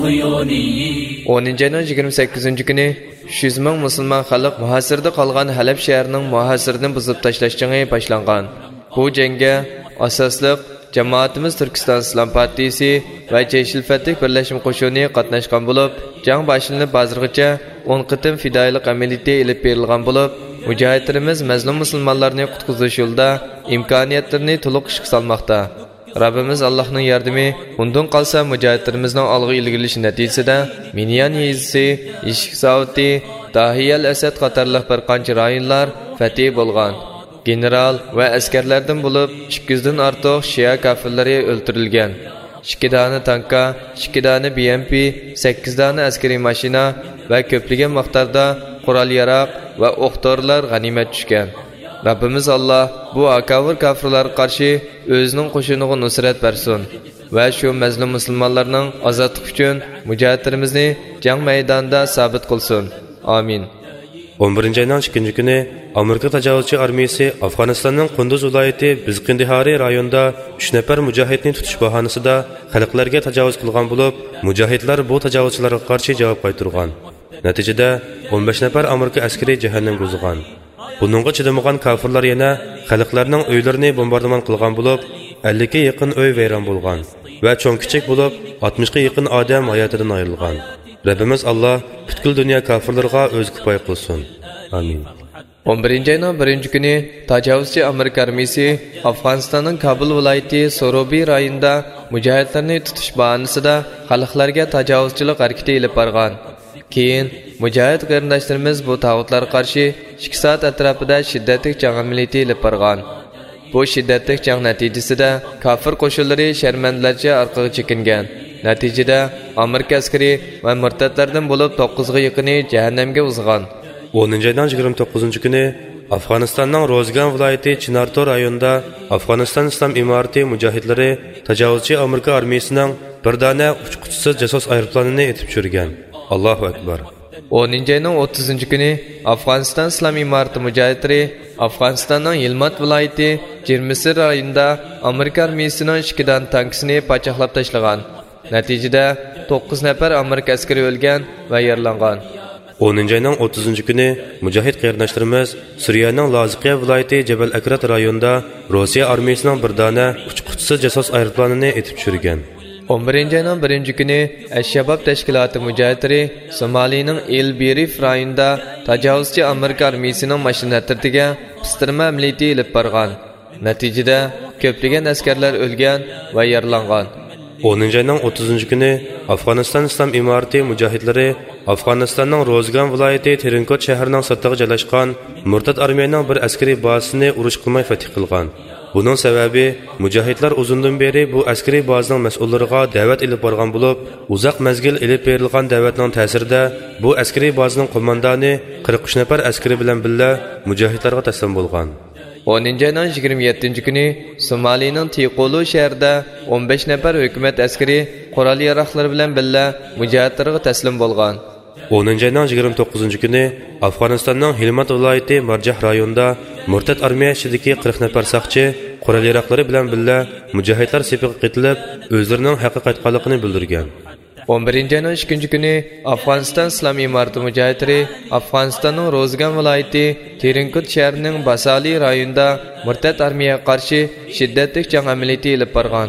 الصهيونيين. o'ninchi ayning yigirma sakkizinchi kuni uch yuz ming musulmon xalq muhasirda qolgan Halab shahrining muhasirini buzib tashlashga boshlangan. Bu jangga asosliq Jamoatimiz Turkiston Islom partiyasi va Jeyshil Fatih birlashma qo'shini qatnashgan bo'lib, jang boshlanib hozirgacha o'n qitim fidoyilik amaliyoti olib berilgan bo'lib, mujohidlarimiz mazlum musulmonlarni qutqizish yo'lida imkoniyatlarini to'liq ishga solmoqda. Rabbimiz Allohning yordami undan qolsa mujohidlarimizning olg'a ilgirilishi natijasida Minyan yezisi, Ishq Sauti, Tahiyal Asad qatorliq bir qancha rayonlar fatih bo'lgan. General va askarlardan bo'lib ikki yuzdan ortiq Shia kafirlari o'ldirilgan. ikki dona tankka, ikki dona B M P, sakkiz dona askariy mashina va ko'plagan miqdorda qurol-yarog' va o'q-dorilar g'animat tushgan. Rabbimiz Alloh bu akavir kafirlarga qarshi o'zining qo'shiniga nusrat bersin va shu mazlum musulmonlarning ozodlik uchun mujohidlarimizni jang maydonida sabit qilsin. Amin. o'n birinchi ayning ikkinchi kuni Amerika tajovuzchi armiyasi Afg'onistonning Qunduz viloyati Bizqindihari rayonida uch nafar mujohidni tutish bahonasida xalqlarga tajovuz qilgan bo'lib, mujohidlar bu tajovuzchilarga qarshi javob qaytargan. Natijada o'n besh nafar Amerika askari jahannamga uzgan. Buningga chidamagan kafirlar yana xalqlarning uylarini bombardimon qilgan bo'lib, ellik ga yaqin uy vayron bo'lgan va cho'ng-kichik bo'lib oltmish ga yaqin odam hayotidan ayrilgan. Rabbimiz Alloh butkul dunyo kafirlarga o'z kifoya qilsin. Amin. o'n birinchi ayning birinchi kuni tajovuzchi Amerika armiyasi Afg'onistonning Kabul viloyati Sorobi rayonida mujohidlarni tutish bahonasida xalqlarga tajovuzchilik harakati olib borgan. Keyin mujohid qarindoshlarimiz bu tag'utlarga qarshi ikki soat atrofida shiddatli jang amaliyoti olib borgan. Bu shiddatli jang natijasida kafir qo'shinlari sharmandalarcha orqaga chekingan. Natijada Amerika askari va murtadlardan bo'lib to'qqiz ga yaqini jahannamga uzgan. o'ninchi ayning yigirma to'qqizinchi kuni Afg'onistonning Rozgan viloyati Chinartor rayonida Afg'oniston Islom imorati mujohidlari tajovuzchi Amerika armiyasining bir dona uchquchisiz jasos aeroplanini etib tushirgan. Allohu akbar. o'ninchi ayning o'ttizinchi kuni Afg'oniston Islom imorati mujohidlari Afg'onistonning Yilmat viloyati Jirmisir rayonida Amerika armiyasining ikki dona tankisini pachaqlab tashlagan. Natijada to'qqiz nafar Amerika askari o'lgan va yaralangan. o'ninchi ayning o'ttizinchi kuni mujohid qarindoshlarimiz Suriyaning Laziqiya viloyati Jabal Akrat rayonida Rossiya armiyasining bir dona uchquchisiz jasos aeroplanini etib tushirgan. o'n birinchi ayning birinchi kuni Ash-Shabab tashkiloti mujohidlari Somalining El-Birif rayonida tajovuzchi Amerika armiyasining mashinatlariga pistirma amaliyoti olib borgan. Natijada ko'plagan askarlar o'lgan va yaralangan. o'ninchi ayning o'ttizinchi kuni Afg'oniston Islom imorati mujohidlari Afg'onistonning Rozgan viloyati Terinkot shahrining sirtiga joylashgan murtad armiyaning bir askariy bazasini urush qilmay fatih qilgan. Buning sababi mujohidlar uzundan beri bu askariy bazaning mas'ullariga da'vat ilib borgan bo'lib, uzoq mazgil ilib berilgan da'vatning ta'sirida bu askariy bazaning qo'mondoni qirq uch nafar askari bilan birga mujohidlarga taslim bo'lgan. o'ninchi ayning yigirma yettinchi kuni Somalining Tiqolu shahrida o'n besh nafar hukumat askari qurol-yarog'lar bilan birga mujohidlarga taslim bo'lgan. o'ninchi ayning yigirma to'qqizinchi kuni Afg'onistonning Hilmat viloyati Marjah rayonida murtad armiya ishidagi qirq nafar saqchi qurol-yarog'lari bilan birga mujohidlar sepiga qitilib, o'zlarining haqiqatqonligini bildirgan. o'n birinchi ayning ikkinchi kuni Afg'oniston Islom imorati mujohidlari Afg'onistonning Rozgan viloyati Terinkut shahrining Basali rayonida murtad armiyaga qarshi shiddatli jang amaliyoti olib borgan.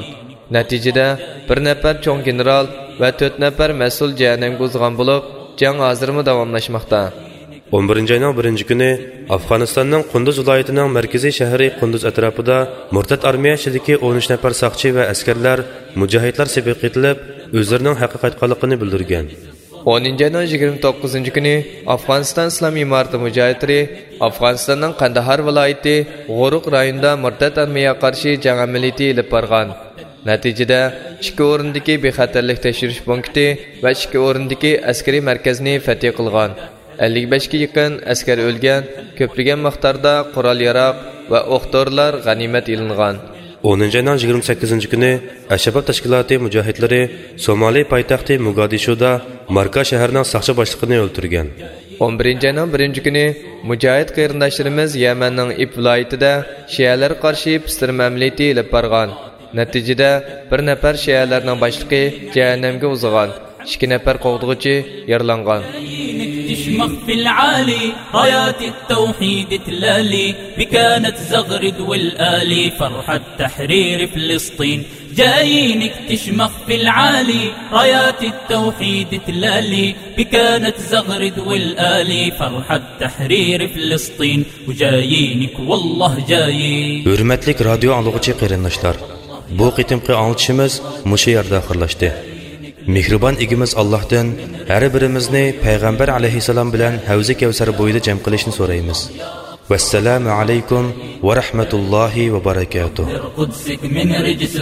Natijada bir nafar cho'ng general va to'rt nafar mas'ul jahannamga uzgan bo'lib, jang hozirmi davomlashmoqda. o'n birinchi ayning birinchi kuni Afg'onistonning Qunduz viloyatining markaziy shahri Qunduz atrofida murtad armiya ishidagi o'n uch nafar saqchi va askarlar mujohidlar sabiq etilib, o'zlarining haqiqatqonligini bildirgan. o'ninchi ayning yigirma to'qqizinchi kuni Afg'oniston Islom imorati mujohidlari Afg'onistonning Qandahar viloyati G'oruq rayonida murtad armiyaga qarshi jang amaliyoti olib borgan. Natijada ikki o'rindagi bexatarlik tekshirish punkti va ikki o'rindagi askariy markazni fath qilgan. ellik besh ga yaqin askar o'lgan, ko'plagan miqdorda qurol-yarog' va o'q-dorilar g'animat ilingan. o'ninchi ayning yigirma sakkizinchi kuni Ashabab tashkiloti mujohidlari Somali poytaxti Mogadishuda Marka shahrining saqchi boshlig'ini o'ldirgan. o'n birinchi ayning birinchi kuni mujohid qarindoshlarimiz Yamanning Ib viloyatida shiyalar qarshi pistirma amaliyoti olib borgan. Natijada bir nafar shiyalarning boshlig'i jahannamga uzgan. ikki nafar qovdug'uchi yaralangan. تشمخ في العالي رايات التوحيد تلالي بكانت زغرد والآلي فرحة تحرير فلسطين جايينك تشمخ في العالي رايات التوحيد تلالي بكانت زغرد والآلي فرحة تحرير فلسطين وجايينك والله جايين. Hürmetlik radyo anlıqçı qarindoshlar, bu qitimqi anlatışımız mushu yerda oxirlashdi. Mehribon egimiz Allohdan har birimizni payg'ambar alayhisalom bilan Havzi Kavsar bo'yida jam qilishni so'raymiz. Vassalamu alaykum va rahmatullohi va barakatuh. قدسك من رجس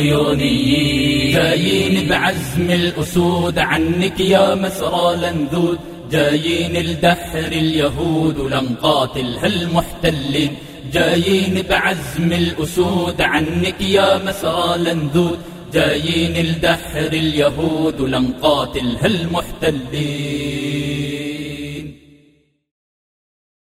الصهيونيين جايين بعزم الأسود عنك يا مسرى لنذود جايين لدحر اليهود ولنقاتل المحتلين جايين بعزم الأسود عنك يا مسرى لنذود جايين لدحر اليهود ولنقاتل المحتلين.